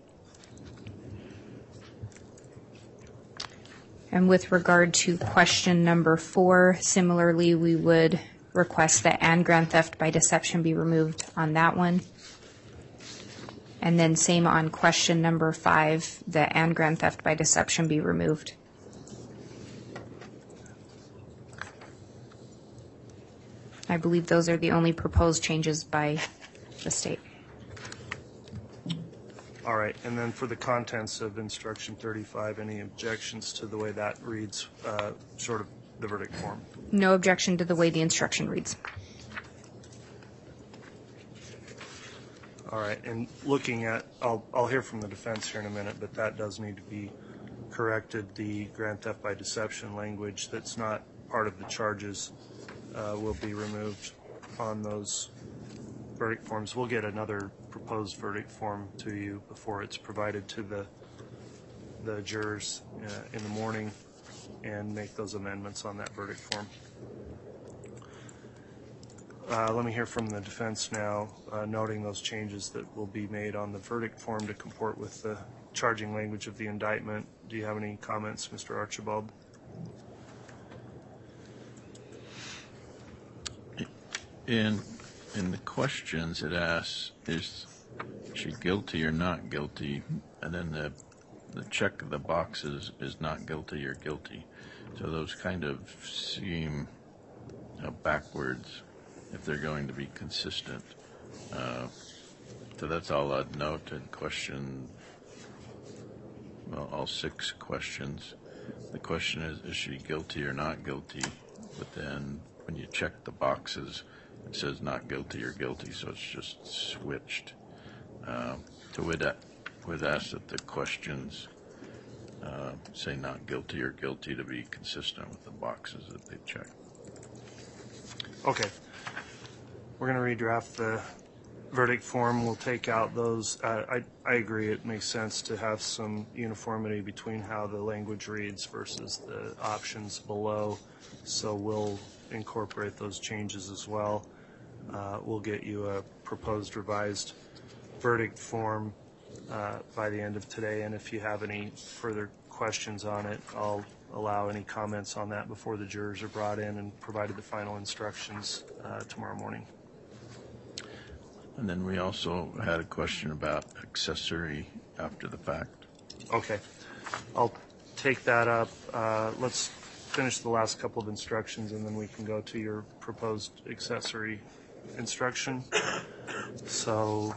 And with regard to question number 4, similarly, we would request that and grand theft by deception be removed on that one. And then same on question number 5, the and grand theft by deception be removed. I believe those are the only proposed changes by the state. All right, and then for the contents of instruction 35, any objections to the way that reads, short of the verdict form? No objection to the way the instruction reads. All right, and looking at, I'll hear from the defense here in a minute, but that does need to be corrected. The grand theft by deception language that's not part of the charges will be removed on those verdict forms. We'll get another proposed verdict form to you before it's provided to the jurors in the morning and make those amendments on that verdict form. Let me hear from the defense now, noting those changes that will be made on the verdict form to comport with the charging language of the indictment. Do you have any comments, Mr. Archibald? In the questions, it asks, is she guilty or not guilty? And then the check of the boxes is not guilty or guilty. So those kind of seem backwards if they're going to be consistent. So that's all I'd note in question, well, all 6 questions. The question is she guilty or not guilty? But then when you check the boxes, it says not guilty or guilty, so it's just switched. So we'd ask that the questions say not guilty or guilty to be consistent with the boxes that they check. Okay. We're going to redraft the verdict form will take out those. I agree, it makes sense to have some uniformity between how the language reads versus the options below. So we'll incorporate those changes as well. We'll get you a proposed revised verdict form by the end of today, and if you have any further questions on it, I'll allow any comments on that before the jurors are brought in and provided the final instructions tomorrow morning. And then we also had a question about accessory after the fact. Okay, I'll take that up. Let's finish the last couple of instructions, and then we can go to your proposed accessory instruction. So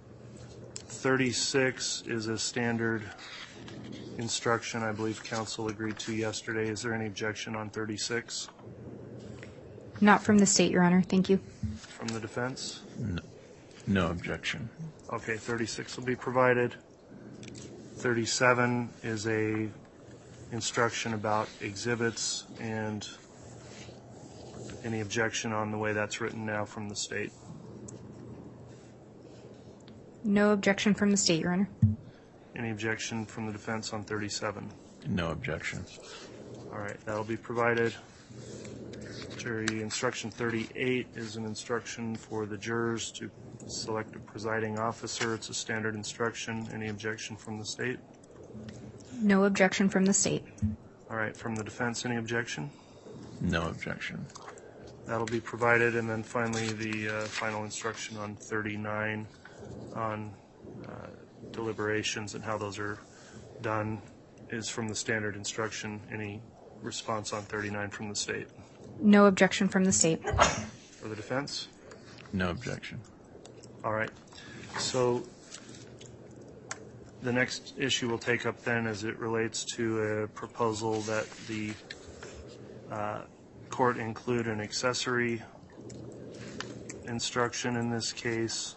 36 is a standard instruction I believe counsel agreed to yesterday. Is there any objection on 36? Not from the state, Your Honor. Thank you. From the defense? No objection. Okay, 36 will be provided. 37 is a instruction about exhibits, and any objection on the way that's written now from the state? No objection from the state, Your Honor. Any objection from the defense on 37? No objection. All right, that'll be provided. Jury instruction 38 is an instruction for the jurors to select a presiding officer. It's a standard instruction. Any objection from the state? No objection from the state. All right, from the defense, any objection? No objection. That'll be provided. And then finally, the final instruction on 39 on deliberations and how those are done is from the standard instruction. Any response on 39 from the state? No objection from the state. For the defense? No objection. All right. So the next issue we'll take up then as it relates to a proposal that the court include an accessory instruction in this case.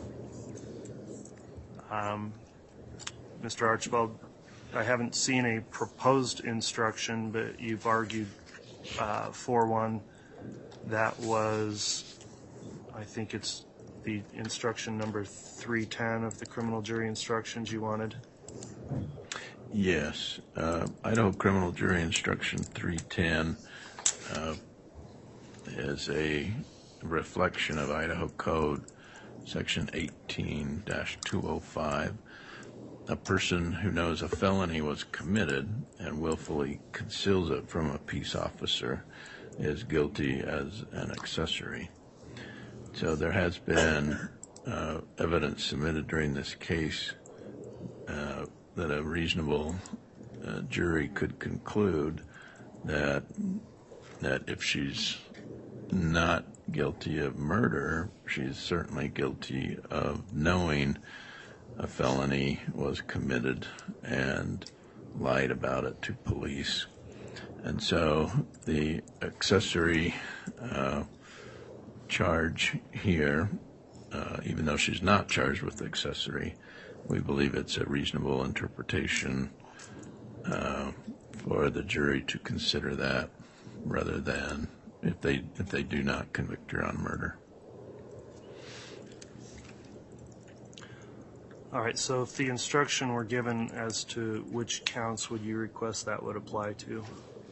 Mr. Archibald, I haven't seen a proposed instruction, but you've argued for one that was, I think it's the instruction number 310 of the criminal jury instructions you wanted. Yes. Idaho Criminal Jury Instruction 310 is a reflection of Idaho Code Section 18-205. A person who knows a felony was committed and willfully conceals it from a peace officer is guilty as an accessory. So there has been evidence submitted during this case that a reasonable jury could conclude that if she's not guilty of murder, she's certainly guilty of knowing a felony was committed and lied about it to police. And so the accessory charge here, even though she's not charged with accessory, we believe it's a reasonable interpretation for the jury to consider that rather than if they do not convict her on murder. All right, so if the instruction were given as to which counts would you request that would apply to?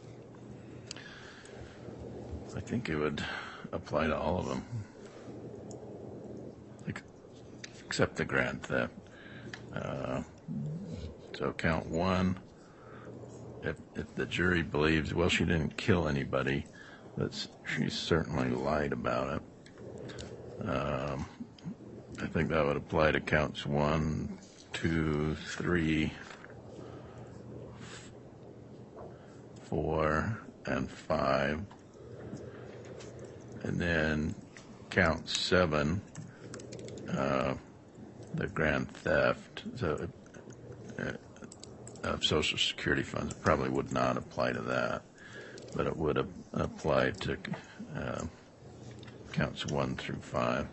I think it would apply to all of them, except the grand theft. So count one, if the jury believes, well, she didn't kill anybody, but she certainly lied about it. I think that would apply to counts 1, 2, 3, 4, and 5. And then count 7, the grand theft of Social Security funds. It probably would not apply to that, but it would apply to counts 1 through 5.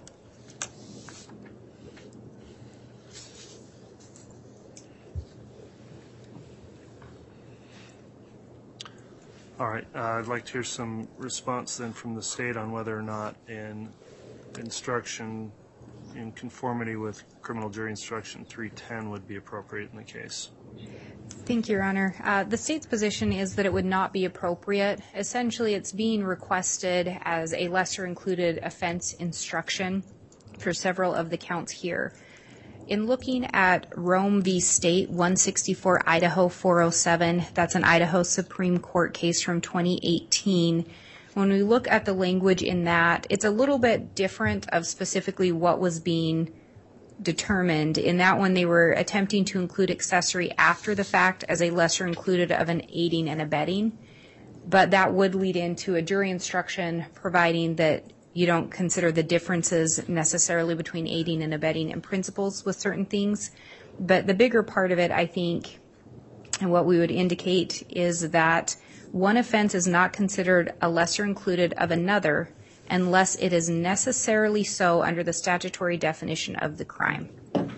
All right, I'd like to hear some response then from the state on whether or not in instruction in conformity with criminal jury instruction 310 would be appropriate in the case. Thank you, Your Honor. The state's position is that it would not be appropriate. Essentially, it's being requested as a lesser included offense instruction for several of the counts here. In looking at Rome v. State 164 Idaho 407, that's an Idaho Supreme Court case from 2018. When we look at the language in that, it's a little bit different of specifically what was being determined. In that one, they were attempting to include accessory after the fact as a lesser included of an aiding and abetting. But that would lead into a jury instruction providing that you don't consider the differences necessarily between aiding and abetting and principles with certain things. But the bigger part of it, I think, and what we would indicate is that one offense is not considered a lesser included of another unless it is necessarily so under the statutory definition of the crime.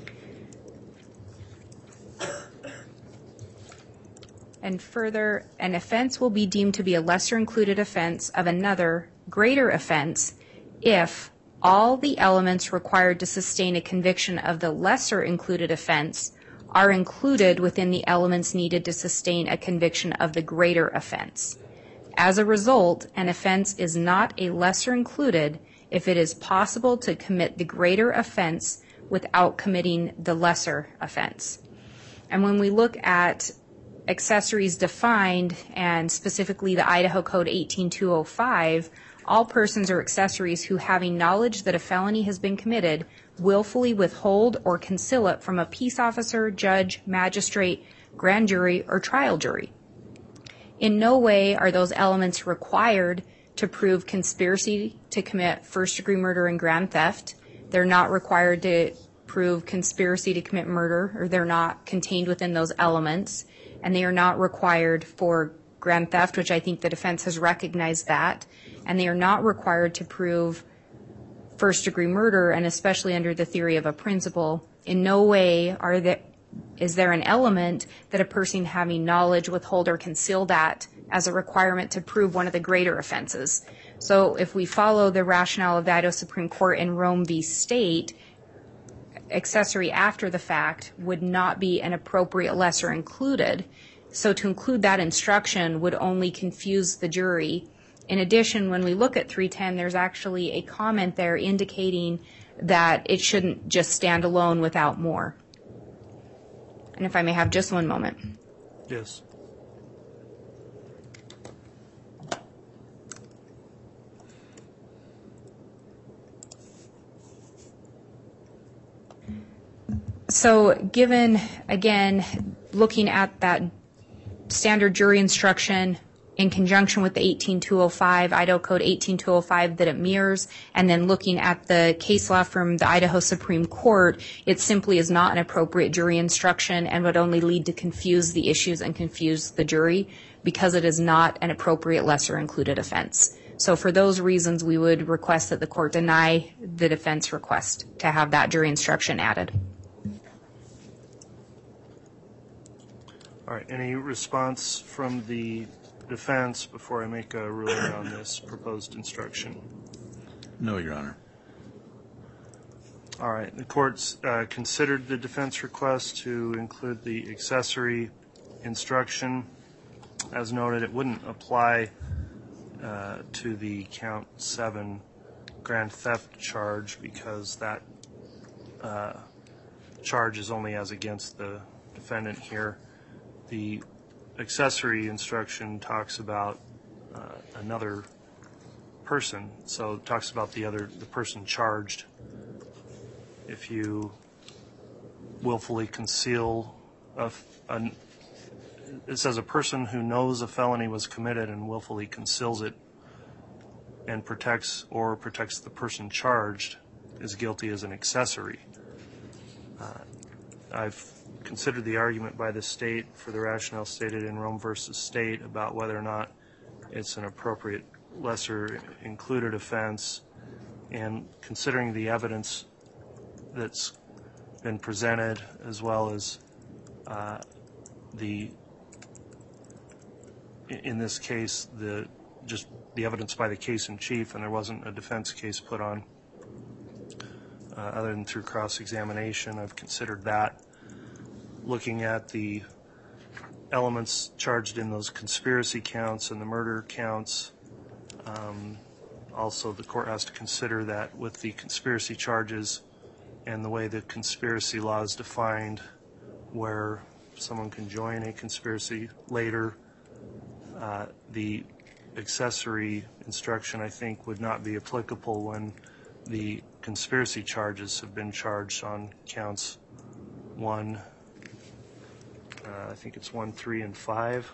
And further, an offense will be deemed to be a lesser included offense of another greater offense if all the elements required to sustain a conviction of the lesser included offense are included within the elements needed to sustain a conviction of the greater offense. As a result, an offense is not a lesser included if it is possible to commit the greater offense without committing the lesser offense. And when we look at accessories defined, and specifically the Idaho Code 18205, all persons or accessories who, having knowledge that a felony has been committed, willfully withhold or conceal it from a peace officer, judge, magistrate, grand jury, or trial jury. In no way are those elements required to prove conspiracy to commit first-degree murder and grand theft. They're not required to prove conspiracy to commit murder, or they're not contained within those elements. And they are not required for grand theft, which I think the defense has recognized that. And they are not required to prove first-degree murder, and especially under the theory of a principle. In no way is there an element that a person having knowledge, withhold, or conceal that as a requirement to prove one of the greater offenses. So if we follow the rationale of the Idaho Supreme Court in Rome v. State, accessory after the fact would not be an appropriate lesser included. So to include that instruction would only confuse the jury. In addition, when we look at 310, there's actually a comment there indicating that it shouldn't just stand alone without more. And if I may have just one moment. Yes. So given, again, looking at that standard jury instruction in conjunction with the 18205, Idaho Code 18205 that it mirrors, and then looking at the case law from the Idaho Supreme Court, it simply is not an appropriate jury instruction and would only lead to confuse the issues and confuse the jury because it is not an appropriate lesser included offense. So for those reasons, we would request that the court deny the defense request to have that jury instruction added. All right. Any response from the defense before I make a ruling on this proposed instruction? No, Your Honor. All right. The court's considered the defense request to include the accessory instruction. As noted, it wouldn't apply to the count 7 grand theft charge because that charge is only as against the defendant here. The accessory instruction talks about another person, so it talks about the person charged. If you willfully conceal it says a person who knows a felony was committed and willfully conceals it and protects the person charged is guilty as an accessory. I've considered the argument by the state for the rationale stated in Rome versus State about whether or not it's an appropriate lesser included offense, and considering the evidence that's been presented as well as in this case just the evidence by the case in chief, and there wasn't a defense case put on. other than through cross-examination. I've considered that. Looking at the elements charged in those conspiracy counts and the murder counts, also the court has to consider that with the conspiracy charges and the way the conspiracy law is defined, where someone can join a conspiracy later, the accessory instruction, I think, would not be applicable when the conspiracy charges have been charged on counts 1, I think it's 1, 3, and 5.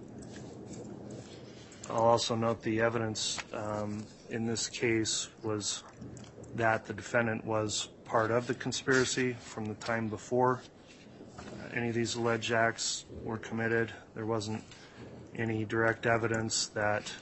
I'll also note the evidence in this case was that the defendant was part of the conspiracy from the time before any of these alleged acts were committed. There wasn't any direct evidence that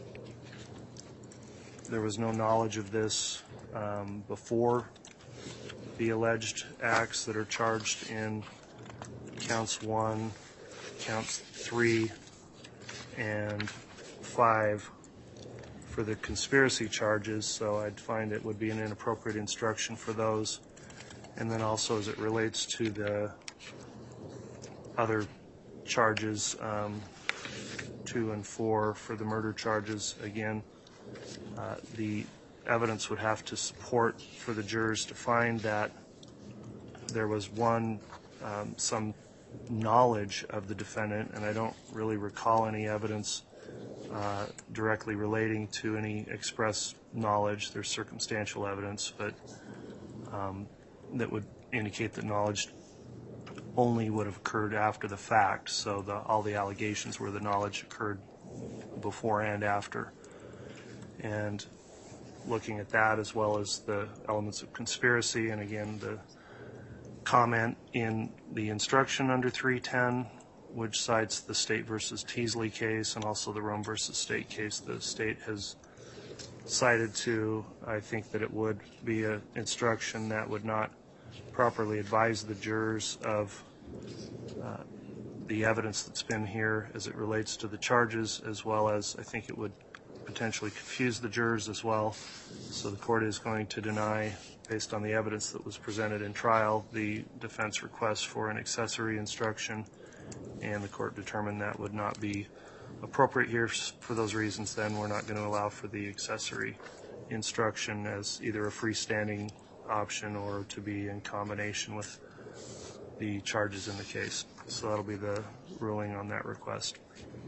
there was no knowledge of this before the alleged acts that are charged in counts 1, counts 3, and 5 for the conspiracy charges, so I'd find it would be an inappropriate instruction for those. And then also as it relates to the other charges, 2 and 4 for the murder charges, again, the evidence would have to support for the jurors to find that there was some knowledge of the defendant, and I don't really recall any evidence directly relating to any express knowledge. There's circumstantial evidence, but that would indicate that knowledge only would have occurred after the fact, so all the allegations were the knowledge occurred before and after. And looking at that as well as the elements of conspiracy, and again the comment in the instruction under 310, which cites the State versus Teasley case and also the Rome versus State case the State has cited to, I think that it would be an instruction that would not properly advise the jurors of the evidence that's been here as it relates to the charges, as well as I think it would potentially confuse the jurors as well. So the court is going to deny, based on the evidence that was presented in trial, the defense request for an accessory instruction, and the court determined that would not be appropriate here. For those reasons, then we're not going to allow for the accessory instruction as either a freestanding option or to be in combination with the charges in the case. So that'll be the ruling on that request.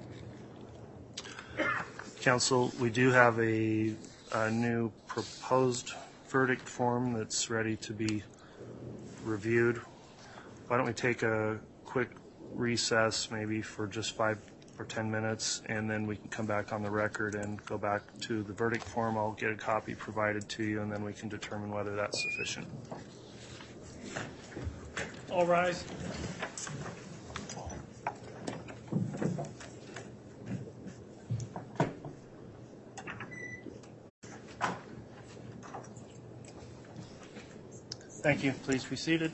Counsel, we do have a new proposed verdict form that's ready to be reviewed. Why don't we take a quick recess, maybe for just 5 or 10 minutes, and then we can come back on the record and go back to the verdict form. I'll get a copy provided to you, and then we can determine whether that's sufficient. All rise. Thank you. Please be seated.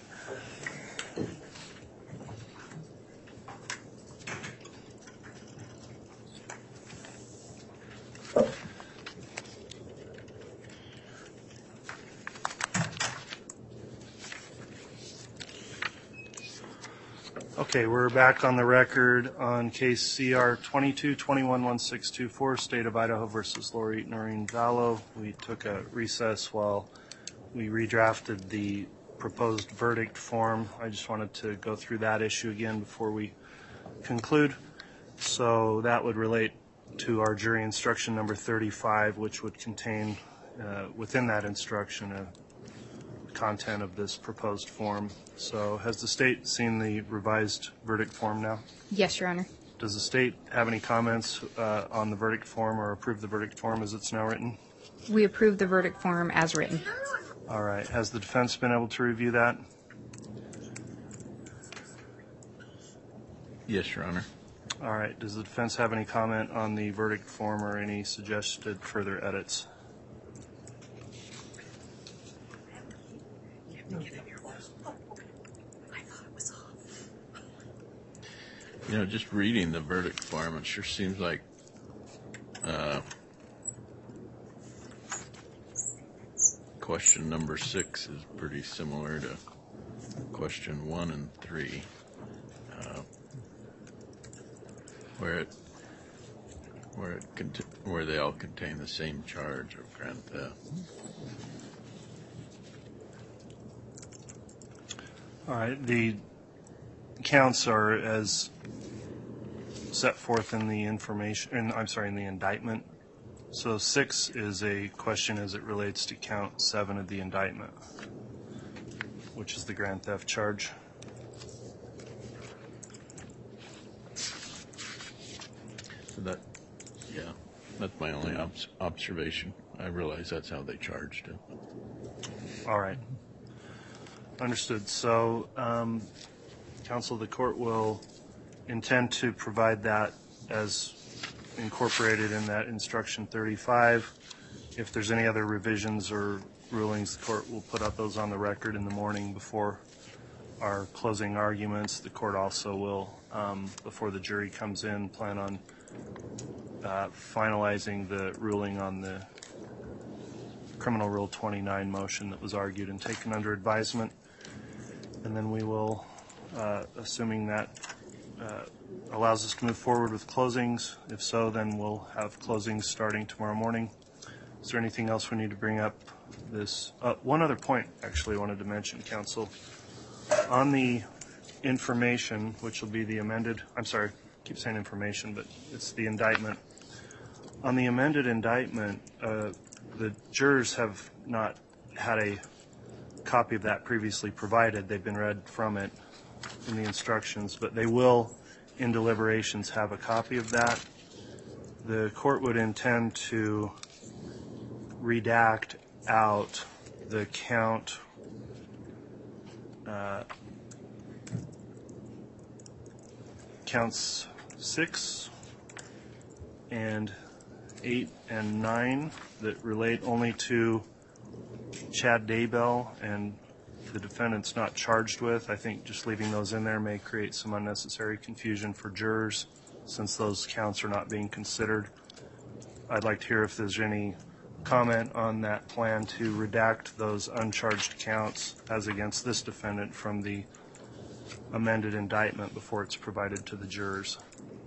Okay, we're back on the record on case CR 22-21-1624, State of Idaho versus Lori Noreen Vallow. We took a recess while we redrafted the proposed verdict form. I just wanted to go through that issue again before we conclude. So that would relate to our jury instruction number 35, which would contain within that instruction a content of this proposed form. So has the state seen the revised verdict form now? Yes, Your Honor. Does the state have any comments on the verdict form or approve the verdict form as it's now written? We approve the verdict form as written. All right. Has the defense been able to review that? Yes, Your Honor. All right. Does the defense have any comment on the verdict form or any suggested further edits? You know, just reading the verdict form, it sure seems like question number 6 is pretty similar to question 1 and 3, where they all contain the same charge of grand theft. All right, the counts are as set forth in the in the indictment. So 6 is a question as it relates to count 7 of the indictment, which is the grand theft charge. So that's my only observation. I realize that's how they charged it. All right. Understood. So, counsel, the court will intend to provide that as incorporated in that instruction 35. If there's any other revisions or rulings, the court will put up those on the record in the morning before our closing arguments. The court also will, before the jury comes in, plan on finalizing the ruling on the Criminal Rule 29 motion that was argued and taken under advisement. And then we will, assuming that allows us to move forward with closings. If so, then we'll have closings starting tomorrow morning. Is there anything else we need to bring up? One other point, actually, I wanted to mention, counsel. On the information, which will be the amended, I'm sorry, I keep saying information, but it's the indictment. On the amended indictment, the jurors have not had a copy of that previously provided. They've been read from it in the instructions, but they will, in deliberations, have a copy of that. The court would intend to redact out the counts 6 and 8 and 9 that relate only to Chad Daybell and the defendant's not charged with. I think just leaving those in there may create some unnecessary confusion for jurors since those counts are not being considered. I'd like to hear if there's any comment on that plan to redact those uncharged counts as against this defendant from the amended indictment before it's provided to the jurors.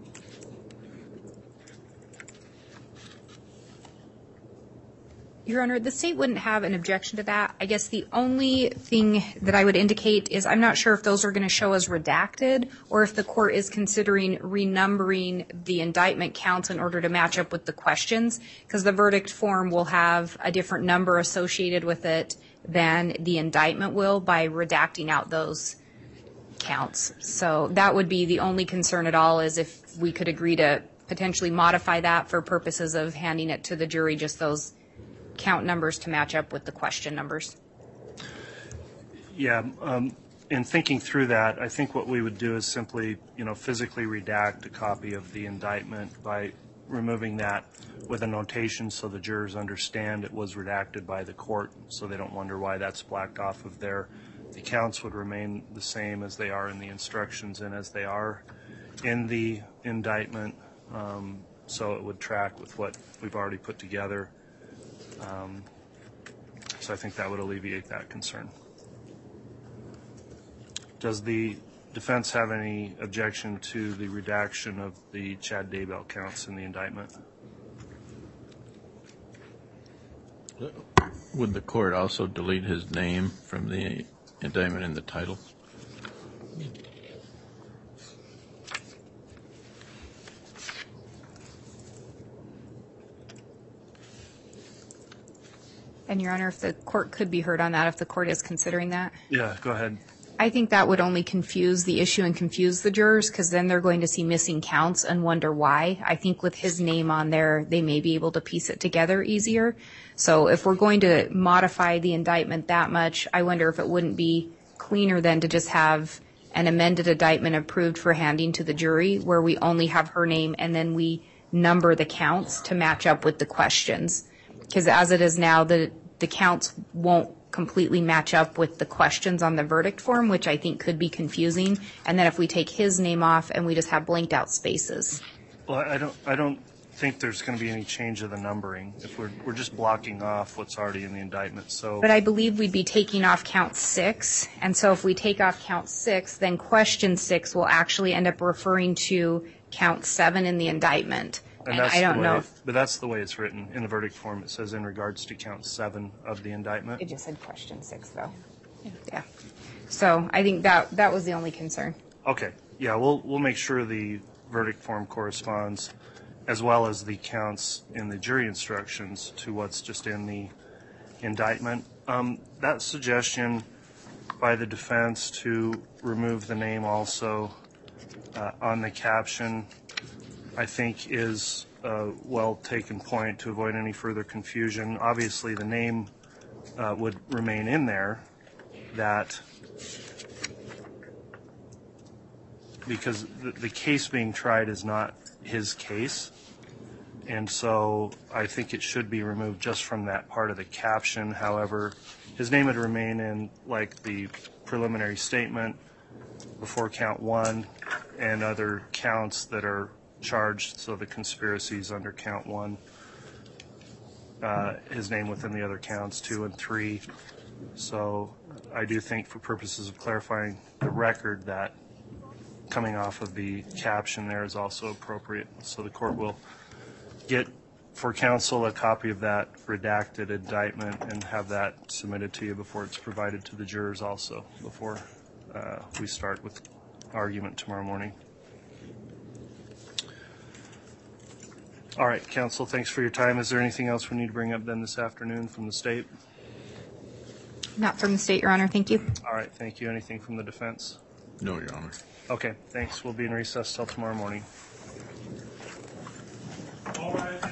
Your Honor, the state wouldn't have an objection to that. I guess the only thing that I would indicate is I'm not sure if those are going to show as redacted or if the court is considering renumbering the indictment counts in order to match up with the questions, because the verdict form will have a different number associated with it than the indictment will by redacting out those counts. So that would be the only concern at all, is if we could agree to potentially modify that for purposes of handing it to the jury, just those count numbers to match up with the question numbers. Yeah, in thinking through that, I think what we would do is simply, physically redact a copy of the indictment by removing that with a notation so the jurors understand it was redacted by the court, so they don't wonder why that's blacked off of there. The counts would remain the same as they are in the instructions and as they are in the indictment, so it would track with what we've already put together. So I think that would alleviate that concern. Does the defense have any objection to the redaction of the Chad Daybell counts in the indictment? Would the court also delete his name from the indictment in the title? And, Your Honor, if the court could be heard on that, if the court is considering that. Yeah, go ahead. I think that would only confuse the issue and confuse the jurors, because then they're going to see missing counts and wonder why. I think with his name on there, they may be able to piece it together easier. So if we're going to modify the indictment that much, I wonder if it wouldn't be cleaner then to just have an amended indictment approved for handing to the jury where we only have her name and then we number the counts to match up with the questions. Because as it is now, the counts won't completely match up with the questions on the verdict form, which I think could be confusing. And then if we take his name off and we just have blanked out spaces. Well, I don't think there's going to be any change of the numbering. If we're just blocking off what's already in the indictment. So, But I believe we'd be taking off count 6, and so if we take off count 6, then question 6 will actually end up referring to count 7 in the indictment. And that's I don't the know way, if but that's the way it's written in the verdict form. It says in regards to count 7 of the indictment. it just said question 6, though. Yeah. So I think that was the only concern. Okay. Yeah, we'll make sure the verdict form corresponds, as well as the counts in the jury instructions, to what's just in the indictment. That suggestion by the defense to remove the name also on the caption, I think, is a well-taken point to avoid any further confusion. Obviously, the name would remain in there, that because the case being tried is not his case, and so I think it should be removed just from that part of the caption. However, his name would remain in, like, the preliminary statement before count 1 and other counts that are charged, so the conspiracies under count 1, his name within the other counts 2 and 3. So I do think, for purposes of clarifying the record, that coming off of the caption there is also appropriate. So the court will get for counsel a copy of that redacted indictment and have that submitted to you before it's provided to the jurors also, before we start with argument tomorrow morning. All right, counsel, thanks for your time. Is there anything else we need to bring up then this afternoon from the state? Not from the state, Your Honor. Thank you. All right, thank you. Anything from the defense? No, Your Honor. Okay, thanks. We'll be in recess till tomorrow morning. All right.